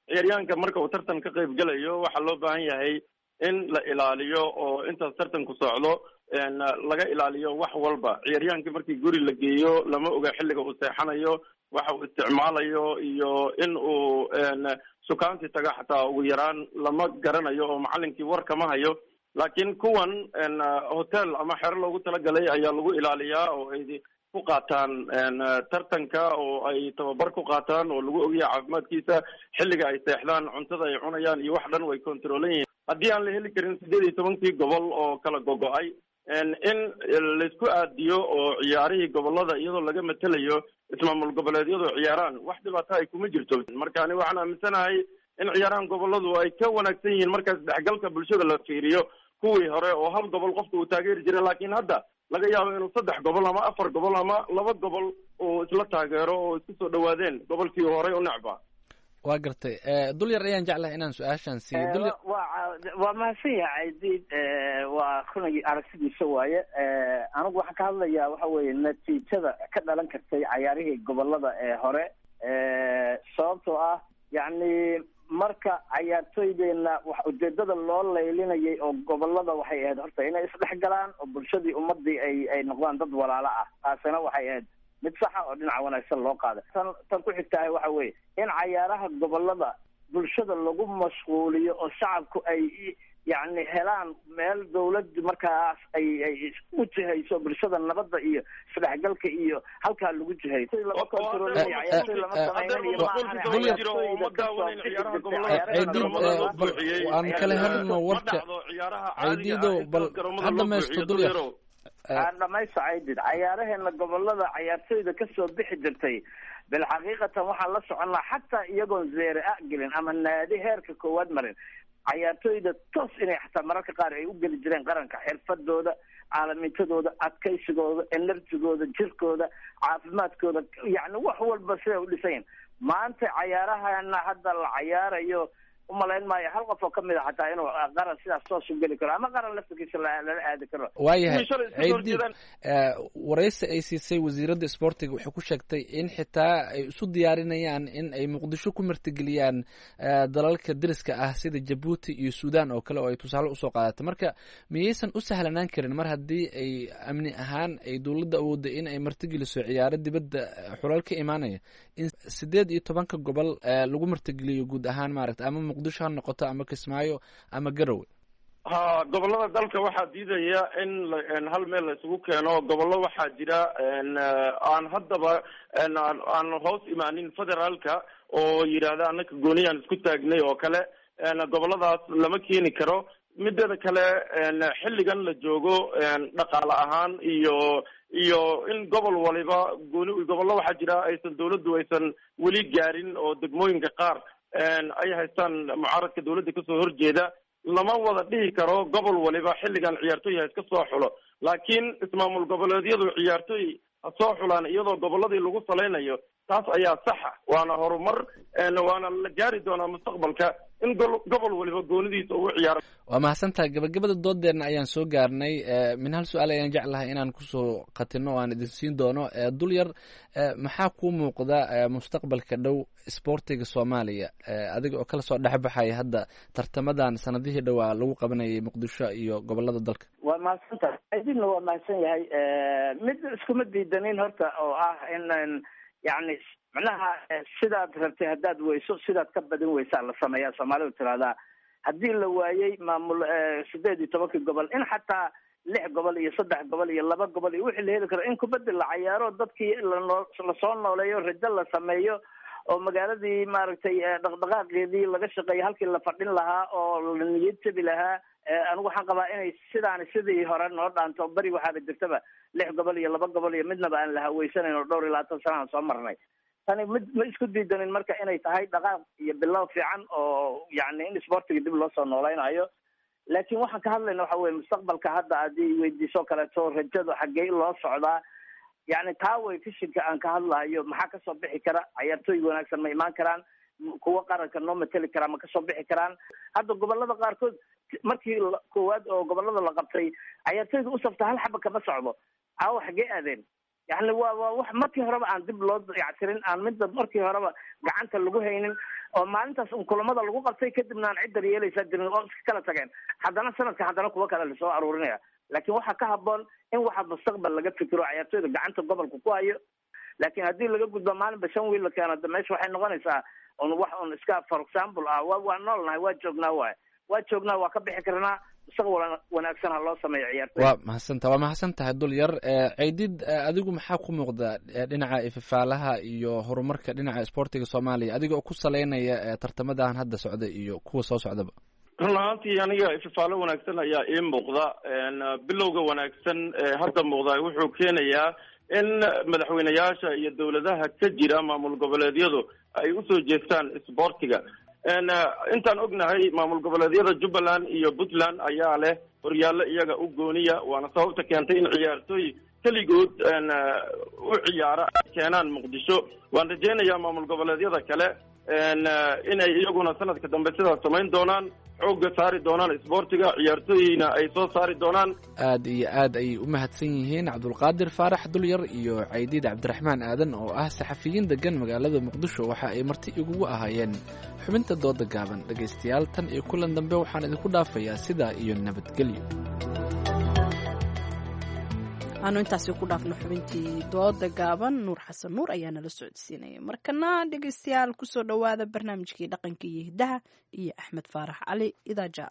ciyaaryahanka marka uu tartan ka qayb gelayo waxaa loo baahan yahay in la ilaaliyo oo intaas tartanku socdo laga ilaaliyo wax walba. ciyaaryahankii markii guri la geeyo lama oga xilliga uu seexanayo, waxa uu isticmaalayo, iyo in uu sukaanti taga xataa ugu yaraan lama garanayo oo macalinkii war kama hayo. laakiin kuwan hotel ama xero loogu talagalay ayaa lagu ilaaliyaa oo ay ku qaataan tartanka, oo ay tababar ku qaataan, oo lagu ogyahay caafimaadkiisa, xilliga ay seexdaan, cuntada ay cunayaan iyo wax dhan way controlan yihiin. haddii aan la heli karin sideed iyo tobankii gobol oo kala gogo-ay, in laisku aadiyo oo ciyaarihii gobolada iyadoo laga matelayo ismaamul goboleedyadoo ciyaaraan, wax dhibaato ay kuma jirto. marka ani waxaan aaminsanahay in ciyaarahan goboladu ay ka wanaagsan yihiin markaas dhexgalka bulshada la fiiriyo kuwii hore oo hal gobol qofka uu taageeri jiray. laakiin hadda laga yaabo inuu saddex gobol ama afar gobol ama laba gobol oo isla taageero oo isku soo dhawaadeen gobolkii horey u necba. waa gartay. dul yar ayaan jeclahay inaan su-aashaan siiyo. waa mahadsan yahay Caydiid, waa runagii aragtidiisa waaye. anigu waxaan ka hadlayaa waxa weeye natiijada ka dhalan kartay cayaarihii gobolada ee hore, sababtoo ah yacni marka cayaartooydeena wax ujeedada loo laylinayay oo gobolada waxay ahayd horta inay isdhex galaan oo bulshadii ummadii ay ay noqdaan dad walaalo ah. taasina waxay ahayd mid saxa oo dhinaca wanaagsan loo qaaday. tan tan ku xigtahay waxa weeye in cayaaraha gobolada bulshada lagu mashquuliyo oo shacabku ay yacni helaan meel dawladdu markaas ay ay u jihayso bulshada nabadda iyo isdhexgalka iyo halkaa lagu jihayo. aan kala hadlno warka Caydiido, bal hadda maysto dul yar aan dhamaysto Caydiid. cayaaraheena gobolada cayaartooyda kasoo bixi jirtay bilxaqiiqatan waxaan la soconnaa xataa iyagoon zeere a gelin ama naadi heerka koowaad marin, cayaartooyda toos inay xataa mararka qaar ay u geli jireen qaranka, xirfadooda, caalamintadooda, adkaysigooda, enerjigooda, jirkooda, caafimaadkooda, yacni wax walba siday u dhisayin. maanta cayaarahana hadda la cayaarayo umalayn maayo hal qof oo kamid a xataa inuu qaran sidaas toos u geli karo ama qaran laftigiisa lala aadi karo. waayahay Caydiid, waraysi ay siisay wasiiradda isboortiga waxay ku sheegtay in xitaa ay isu diyaarinayaan in ay muqdisho ku martigeliyaan dalalka deriska ah sida Jabuuti iyo Suudaan oo kale oo ay tusaale usoo qaadatay. marka miyaysan u sahlanaan karin mar haddii ay amni ahaan ay dowladda awoodda in ay martigeliso ciyaaro dibadda xulal ka imaanaya, in sideed iyo tobanka gobol lagu martigeliyo guud ahaan maaragta ama muqdisho ha noqoto ama Kismaayo ama Garowe? ha gobolada dalka waxaa diidaya in hal meel la isugu keeno. gobollo waxaa jira aan haddaba aan hoos imaanin federaalka oo yidhaahda anaka gooniyaan isku taagnay oo kale. goboladaas lama keeni karo. mideeda kale xilligan la joogo dhaqaale ahaan iyo iyo in gobol waliba gooni gobollo waxaa jira aysan dawladdu aysan weli gaarin oo degmooyinka qaar ay haystaan mucaaradka dawladda kasoo horjeeda. lama wada dhihi karo gobol waliba xilligan ciyaartooy ha iska soo xulo, laakiin ismaamul goboleedyadu ciyaartooy ha soo xulaan iyadoo goboladii lagu salaynayo. taas ayaa saxa, waana horumar, waana la gaari doonaa mustaqbalka in gobol waliba goonidiisa ugu ciyaaro. waa mahadsantahay. gabagabada doodeena ayaan soo gaarnay. min hal su-aal ayaan jeclahay inaan kusoo qatino o aan idin siin doono. dul yar, maxaa kuu muuqda mustaqbalka dhow isboortiga Soomaaliya adiga oo kala soo dhexbaxaya hadda tartamadan sanadihii dhowaa lagu qabanayay Muqdisho iyo gobolada dalka? waa mahadsantahay. Caydiidna waa mahadsan yahay. mid iskuma diidanin horta oo ah in yacni macnaha sidaad rabtay haddaad weyso sidaad ka badin weysaa la sameeyaa. soomaalidu tiraahdaa haddii la waayey maamul sideed iyo tobankii gobol in xataa lix gobol iyo saddex gobol iyo laba gobol iyo wixii la heli karo in kubadda la cayaaro, dadkii lanoo lasoo nooleeyo, rajo la sameeyo oo magaaladii maaragtay dhaqdhaqaaqeedii laga shaqeeyo halkii la fadhin lahaa oo la niyad jabi lahaa. anigu waxaan qabaa inay sidaani sidii hore noo dhaanto. beri waxaaba jirtaba lix gobol iyo laba gobol iyo midnaba aan la haweysanayn oo dhowr iyo labaatan sana aan soo marnay. tani mid ma isku diidanin marka inay tahay dhaqaaq iyo bilow fiican oo yacni in isboortiga dib loo soo noolaynayo. laakiin waxaan ka hadlayna waxa weye mustaqbalka hadda haddii weydiiso kaleeto rajadu xaggee loo socdaa, yacni taa way fishinka aan ka hadlayo. maxaa kasoo bixi kara? cayaartooy wanaagsan ma imaan karaan? kuwa qaranka noo mateli karaa ma kasoo bixi karaan? hadda gobolada qaarkood markii koowaad oo gobolada la qabtay cayaartooyda u safta hal xaba kama socdo. aawo xaggee aadeen? yani waa waa wax markii horeba aan dib loo dayactirin, aan midda markii horeba gacanta lagu haynin, oo maalintaas un kulamada lagu qabtay kadibna aan cidda yeelaysa jirin oo iska kala tageen, haddana sanadka haddana kuwa kale lasoo aruurinaya. laakiin waxaa ka haboon in waxa mustaqbal laga fikiro ciyaartooyda gacanta gobolka ku hayo. laakiin haddii laga gudbo maalinba shan wiil la keeno, meesha waxay noqonaysaa un wax un iska for example ah, waa waa noolnahay, waa joognaa, waay waa joognaa, waa ka bixi karnaa, mustaqbal wanaagsan ha loo sameeyo ciyaartooyda. waa mahadsantaha waa mahadsan tahay dul yar. Ciidid, adigu maxaa ku muuqda dhinaca ififaalaha iyo horumarka dhinaca isboortiga Soomaaliya adiga oo ku saleynaya tartamadan hadda socda iyo kuwa soo socdaba? run ahaantii aniga ififaalo wanaagsan ayaa ii muuqda. bilowga wanaagsan hadda muuqda wuxuu keenayaa in madaxweyneyaasha iyo dawladaha ka jira maamul goboleedyadu ay usoo jeestaan isboortiga. intaan ognahay maamul goboleedyada Jubbaland iyo Puntland ayaa leh horyaallo iyaga u gooniya, waana sababta keentay in ciyaartooy keligood u ciyaara ay keenaan Muqdisho. waan rajeynayaa maamul goboleedyada kale inay iyaguna sanadka dambe sidaas samayn doonaan, xoogga saari doonaan isboortiga, ciyaartooyina ay soo saari doonaan. aad iyo aad ayay u mahadsan yihiin Cabdulqaadir Faarax Dulyar iyo Ciidiid Cabdiraxmaan Aadan oo ah saxafiyiin degan magaalada Muqdisho. waxa ay marti igugu ahaayeen xubinta dooda gaaban. dhegaystayaal, tan iyo kulan dambe waxaan idinku dhaafayaa sidaa iyo nabadgelyo. aanu intaasi ku dhaafno xubintii dooda gaaban. Nuur Xasan Nuur ayaa nala socodsiinaya. markana dhegaystayaal, kusoo dhawaada barnaamijkii dhaqanka iyo hidaha iyo Axmed Faarax Cali Idaaja.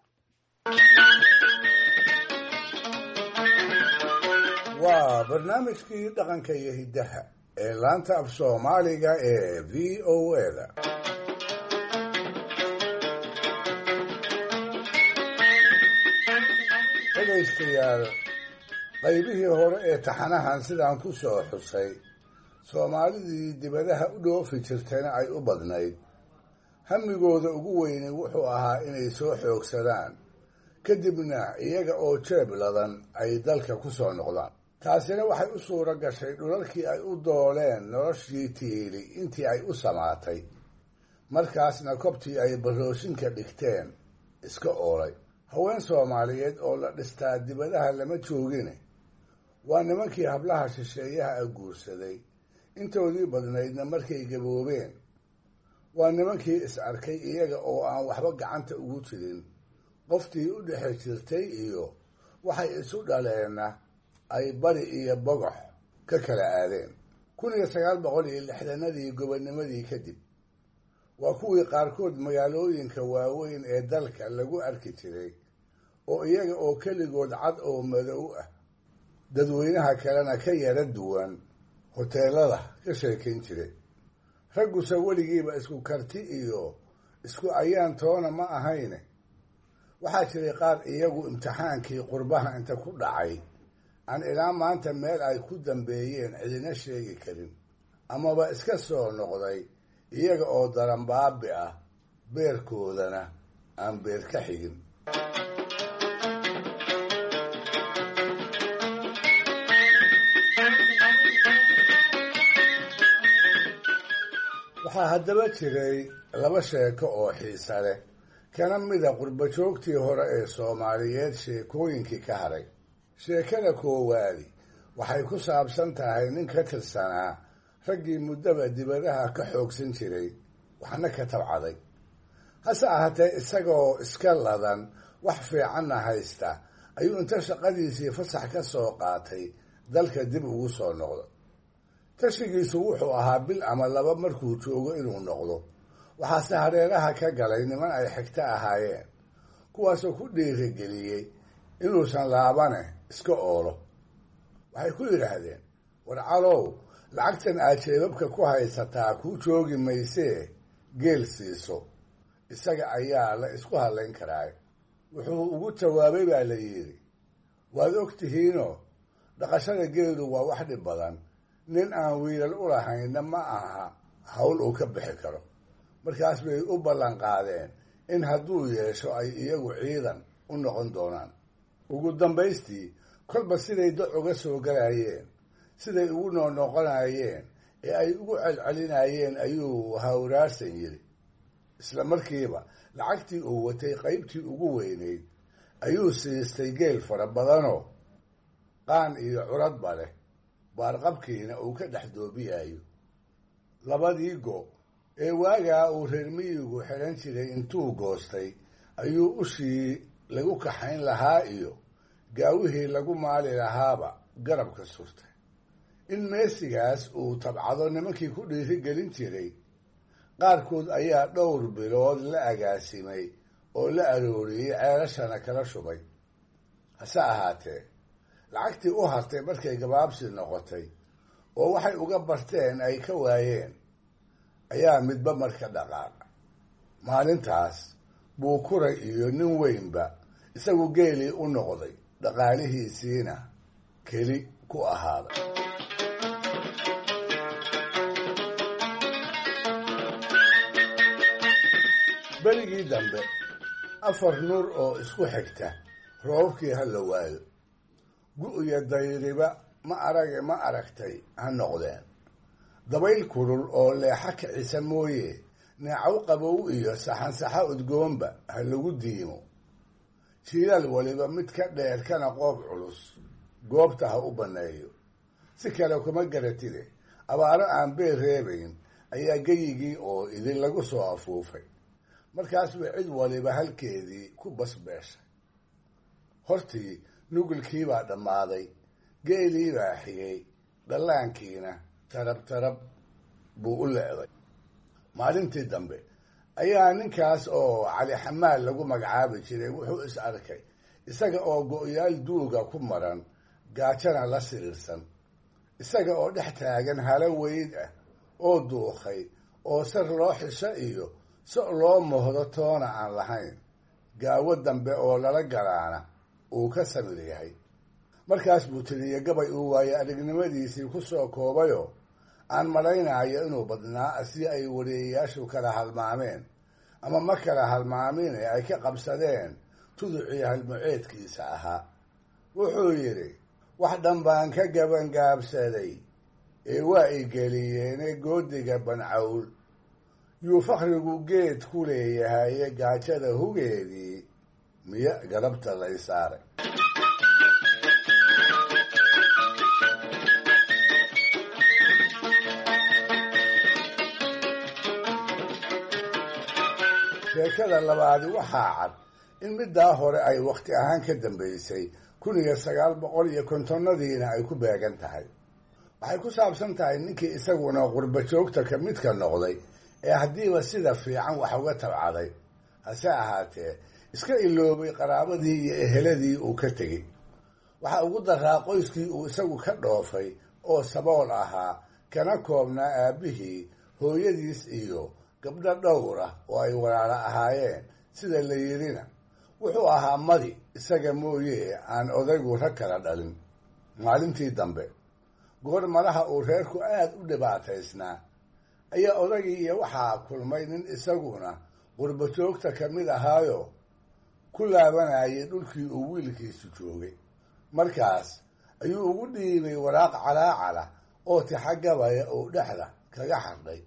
waa barnaamijkii dhaqanka iyo hidaha ee laanta af Soomaaliga ee V O A da. dhegaystayaal, qaybihii hore ee taxanahan sidaan ku soo xusay, Soomaalidii dibadaha u dhoofi jirtayna ay u badnayd. hamigooda ugu weyni wuxuu ahaa inay soo xoogsadaan, kadibna iyaga oo jeeb ladan ay dalka ku soo noqdaan. taasina waxay u suuro gashay dhulalkii ay u dooleen noloshii tiili intii ay u samaatay, markaasna kobtii ay barooshinka dhigteen iska oolay. haween Soomaaliyeed oo la dhistaa dibadaha lama joogine, waa nimankii hablaha shisheeyaha a guursaday, intoodii badnaydna markay gaboobeen. waa nimankii is arkay iyaga oo aan waxba gacanta ugu jirin, qoftii u dhexe jirtay iyo waxay isu dhaleenna ay bari iyo bogox ka kala aadeen. kun iyo sagaal boqol iyo lixdanadii gobonimadii kadib, waa kuwii qaarkood magaalooyinka waaweyn ee dalka lagu arki jiray, oo iyaga oo keligood cad oo madow ah, dadweynaha kalena ka yara duwan, hoteelada ka sheekayn jiray. ragguse weligiiba isku karti iyo isku ayaan toona ma ahayne, waxaa jiray qaar iyagu imtixaankii qurbaha inta ku dhacay aan ilaa maanta meel ay ku dambeeyeen cidina sheegi karin, amaba iska soo noqday iyaga oo daranbaabi ah, beerkoodana aan beer ka xigin. waxaa haddaba jiray laba sheeko oo xiisa leh, kana mida qurba joogtii hore ee Soomaaliyeed sheekooyinkii ka haray. sheekada koowaadi waxay ku saabsan tahay nin ka tirsanaa raggii muddaba dibadaha ka xoogsan jiray, waxna ka tabcaday. hase ahaatee isagoo iska ladan, wax fiicanna haysta, ayuu inta shaqadiisii fasax ka soo qaatay dalka dib ugu soo noqdo. tashigiisu wuxuu ahaa bil ama laba markuu joogo inuu noqdo. waxaase hareeraha ka galay niman ay xigto ahaayeen, kuwaasoo ku dhiirigeliyey inuusan laabane iska oolo. waxay ku yidhaahdeen, war calow, lacagtan aad jeebabka ku haysataa kuu joogi maysee geel siiso, isaga ayaa la isku hadlayn karaa. wuxuu ugu jawaabay baa la yidhi, waad og tihiinoo dhaqashada geelu waa wax dhib badan, nin aan wiilal u lahaynna ma aha hawl uu ka bixi karo. markaas bay u ballan qaadeen in hadduu yeesho ay iyagu ciidan u noqon doonaan. ugu dambaystii, kolba siday doc uga soo galayeen, siday ugu noqnoqonayeen ee ay ugu celcelinayeen ayuu hawraarsan yidhi. isla markiiba lacagtii uu watay qaybtii ugu weynayd ayuu siistay geel fara badanoo qaan iyo curadba leh, baarqabkiina uu ka dhex doobiyayo. labadii go ee waagaa uu reer miyigu xidhan jiray intuu goostay ayuu ushii lagu kaxayn lahaa iyo gaawihii lagu maali lahaaba garabka surtay. in meesigaas uu tabcado nimankii ku dhiiri gelin jiray qaarkood ayaa dhowr bilood la agaasimay oo la arooriyey ceelashana kala shubay. hase ahaatee lacagtii u hartay markay gabaabsi noqotay oo waxay uga barteen ay ka waayeen ayaa midba marka dhaqaaqa. maalintaas buu kuray iyo nin weynba isagu geelii u noqday, dhaqaalihiisiina keli ku ahaaday. berigii dambe afar nuur oo isku xigta roobkii ha la waayo, gu-iyo dayriba ma arage ma aragtay ha noqdeen. dabayl kulul oo leexa kicisa mooye neecaw qabow iyo saxansaxa udgoonba ha lagu diimo. jiilaal waliba mid ka dheer kana qoob culus goobta ha u banneeyo. si kale kuma garatide abaaro aan beer reebayn ayaa geyigii oo idin lagu soo afuufay. markaasba cid waliba halkeedii ku basbeeshay. hortii nugulkiibaa dhammaaday, geeliibaa xigay, dhallaankiina tarab tarab buu u leeday. maalintii dambe ayaa ninkaas oo cali xamaal lagu magacaabi jiray wuxuu is arkay isaga oo go-yaal duuga ku maran, gaajana la siriirsan, isaga oo dhex taagan halo weyd ah oo duuqay oo sar loo xisho iyo so loo mohdo toona aan lahayn, gaawo dambe oo lala galaana uu ka samir yahay. markaas buu tiriye gabay uu waaye aragnimadiisii ku soo koobayoo aan malaynayo inuu badnaa si ay wareeyayaashu kala halmaameen, ama ma kala halmaamin ee ay ka qabsadeen tuducii halmuceedkiisa ahaa. wuxuu yidhi, wax dhan baan ka gabangaabsaday ee waa i geliyeene goodiga bancawl, yuu fakrigu geed ku leeyahaye gaajada hugeedii miya galabta lay saaray. sheekada labaadi waxaa cad in middaa hore ay wakhti ahaan ka dambaysay kun iyo sagaal boqol iyo kontonnadiina ay ku beegan tahay. waxay ku saabsan tahay ninkii isaguna qurba joogta ka midka noqday ee haddiiba sida fiican wax uga tabcaday, hase ahaatee iska iloobay qaraabadii iyo eheladii uu ka tegey. waxaa ugu daraa qoyskii uu isagu ka dhoofay oo sabool ahaa, kana koobnaa aabbihii, hooyadiis iyo gabdho dhowr ah oo ay walaalo ahaayeen. sida la yidhina wuxuu ahaa madi isaga mooye aan odaygu rag kala dhalin. maalintii dambe goor malaha uu reerku aad u dhibaataysnaa ayaa odaygii iyo waxaa kulmay nin isaguna qurba joogta ka mid ahaayo ku laabanayay dhulkii uu wiilkiisu joogay. markaas ayuu ugu dhiibay waraaq calaacala oo tixagabaya uu dhexda kaga xardhay.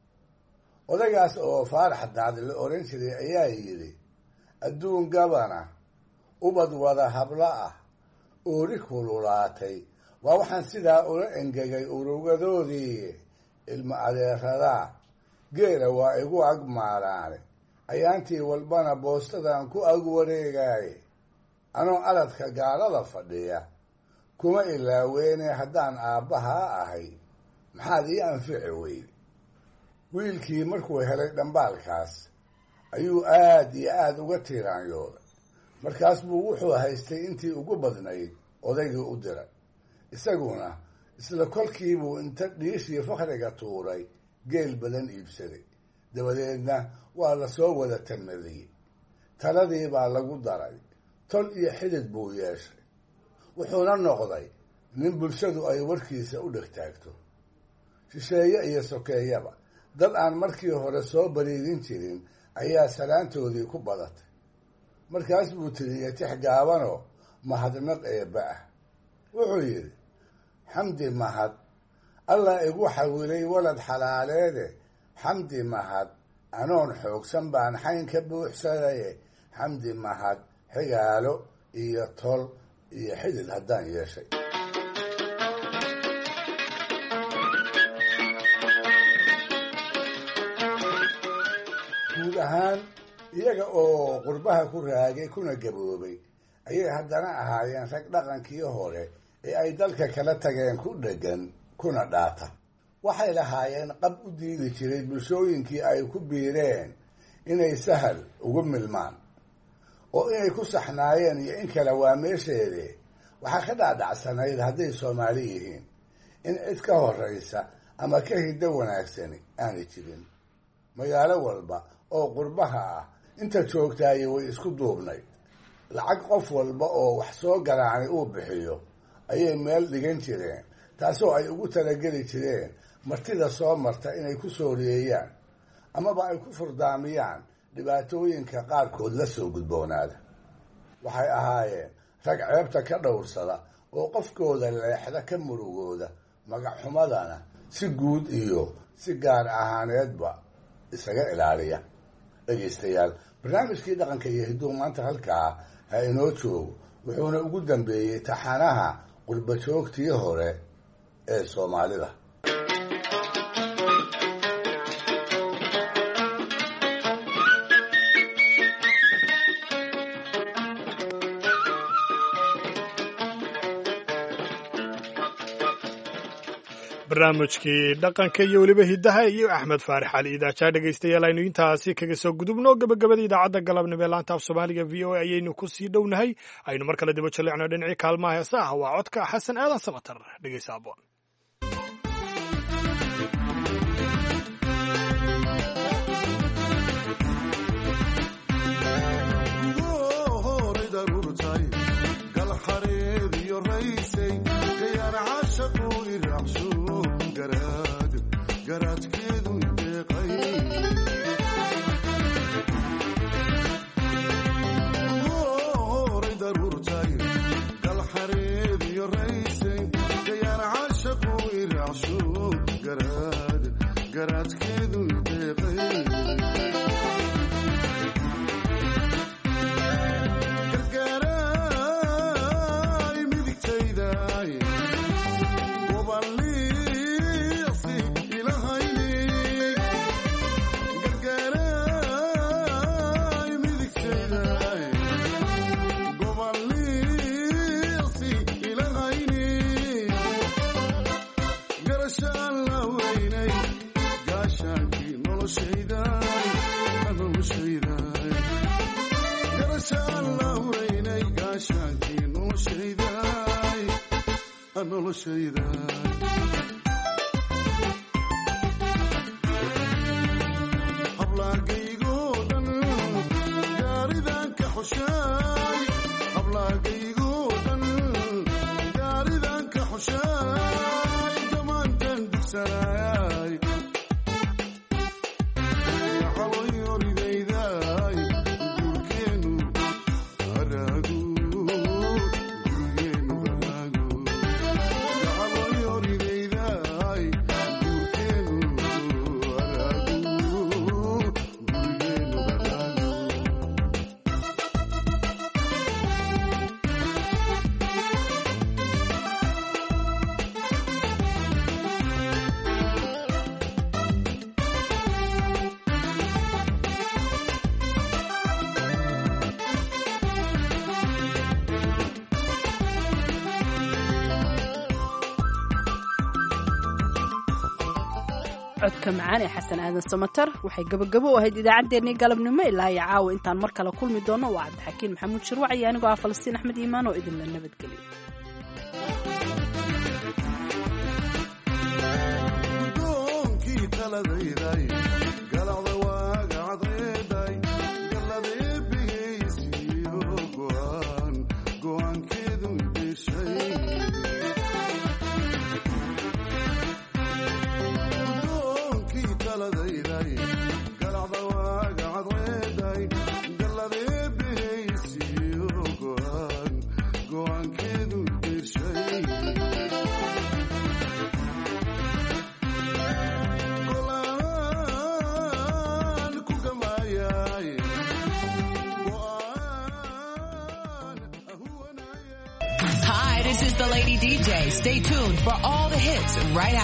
odaygaas oo faarax daad la oran jiray ayaa yidhi, adduun gabana ubad wada hablo ah oori kululaatay waa waxaan sidaa ula engegay urugadoodii ilma adeeradaa, geela waa igu ag maalaane, ayaantii walbana boostadan ku ag wareegaaye, anoo aladka gaalada fadhiya kuma ilaaweene haddaan aabbahaa ahay maxaad ii anfici weyde. wiilkii markuu helay dhambaalkaas ayuu aad iyo aad uga tiiraanyooday. markaas buu wuxuu haystay intii ugu badnayd odaygii u diray. isaguna isla kolkiibuu inta dhiishii fakriga tuuray geel badan iibsaday. dabadeedna waa la soo wada tanmadiyey. taladii baa lagu daray, tol iyo xidid buu yeeshay. wuxuuna noqday nin bulshadu ay warkiisa u dhegtaagto. shisheeye iyo sokeeyaba dad aan markii hore soo bariidin jirin ayaa salaantoodii ku badatay. markaas buu tiriyey tix gaabanoo mahadnaq eebba ah. wuxuu yidhi, xamdi mahad allah igu xawilay walad xalaaleede, xamdi mahad anoon xoogsan baan xayn ka buuxsadaye, xamdi mahad xigaalo iyo tol iyo xidid haddaan yeeshay. guud ahaan iyaga oo qurbaha ku raagay kuna gaboobay ayay haddana ahaayeen rag dhaqankii hore ee ay dalka kala tageen ku dheggan kuna dhaata waxay lahaayeen qab u diidi jiray bulshooyinkii ay ku biireen inay sahal ugu milmaan oo inay ku saxnaayeen iyo in kale waa meesheedee waxaa ka dhaadhacsanayd hadday Soomaali yihiin in cid ka horraysa ama ka hiddo wanaagsani aanay jirin magaalo walba oo qurbaha ah inta joogtaay way isku duubnay lacag qof walba oo wax soo garaanay uu bixiyo ayay meel dhigan jireen taasoo ay ugu talageli jireen martida soo marta inay ku soo riyeeyaan amaba ay ku furdaamiyaan dhibaatooyinka qaarkood la soo gudboonaada waxay ahaayeen rag ceebta ka dhowrsada oo qofkooda leexda ka murugooda magac xumadana si guud iyo si gaar ahaaneedba isaga ilaaliya dhegaystayaal barnaamijkii dhaqanka iyo hidduu maanta halkaa ha inoo joogo wuxuuna ugu dambeeyey taxanaha qurba joogtii hore ee Soomaalida barnaamijkii dhaqanka iyo weliba hiddaha iyo Axmed Faarax Ali idaaja dhegaystayaal aynu intaasi kaga soo gudubno gabagabada idaacadda galabnimo ee laanta af Soomaaliga V O A ayaynu ku sii dhownahay aynu mar kale dib u jaleecno dhinacii kaalmaha heesaha waa codka Xasan Aadan Samatar dhegaysa aboon codka macaan ee Xasan Aadan Samatar waxay gabagabo u ahayd idaacaddeenii galabnimo ilaa iyo caawa intaan mar kale kulmi doono waa Cabdixakiin Maxamuud Shirwac iyo anigoo ah Falastiin Axmed Iimaan oo idin la nabadgeliyo Hi, this is the Lady D J. Stay tuned for all the hits right after.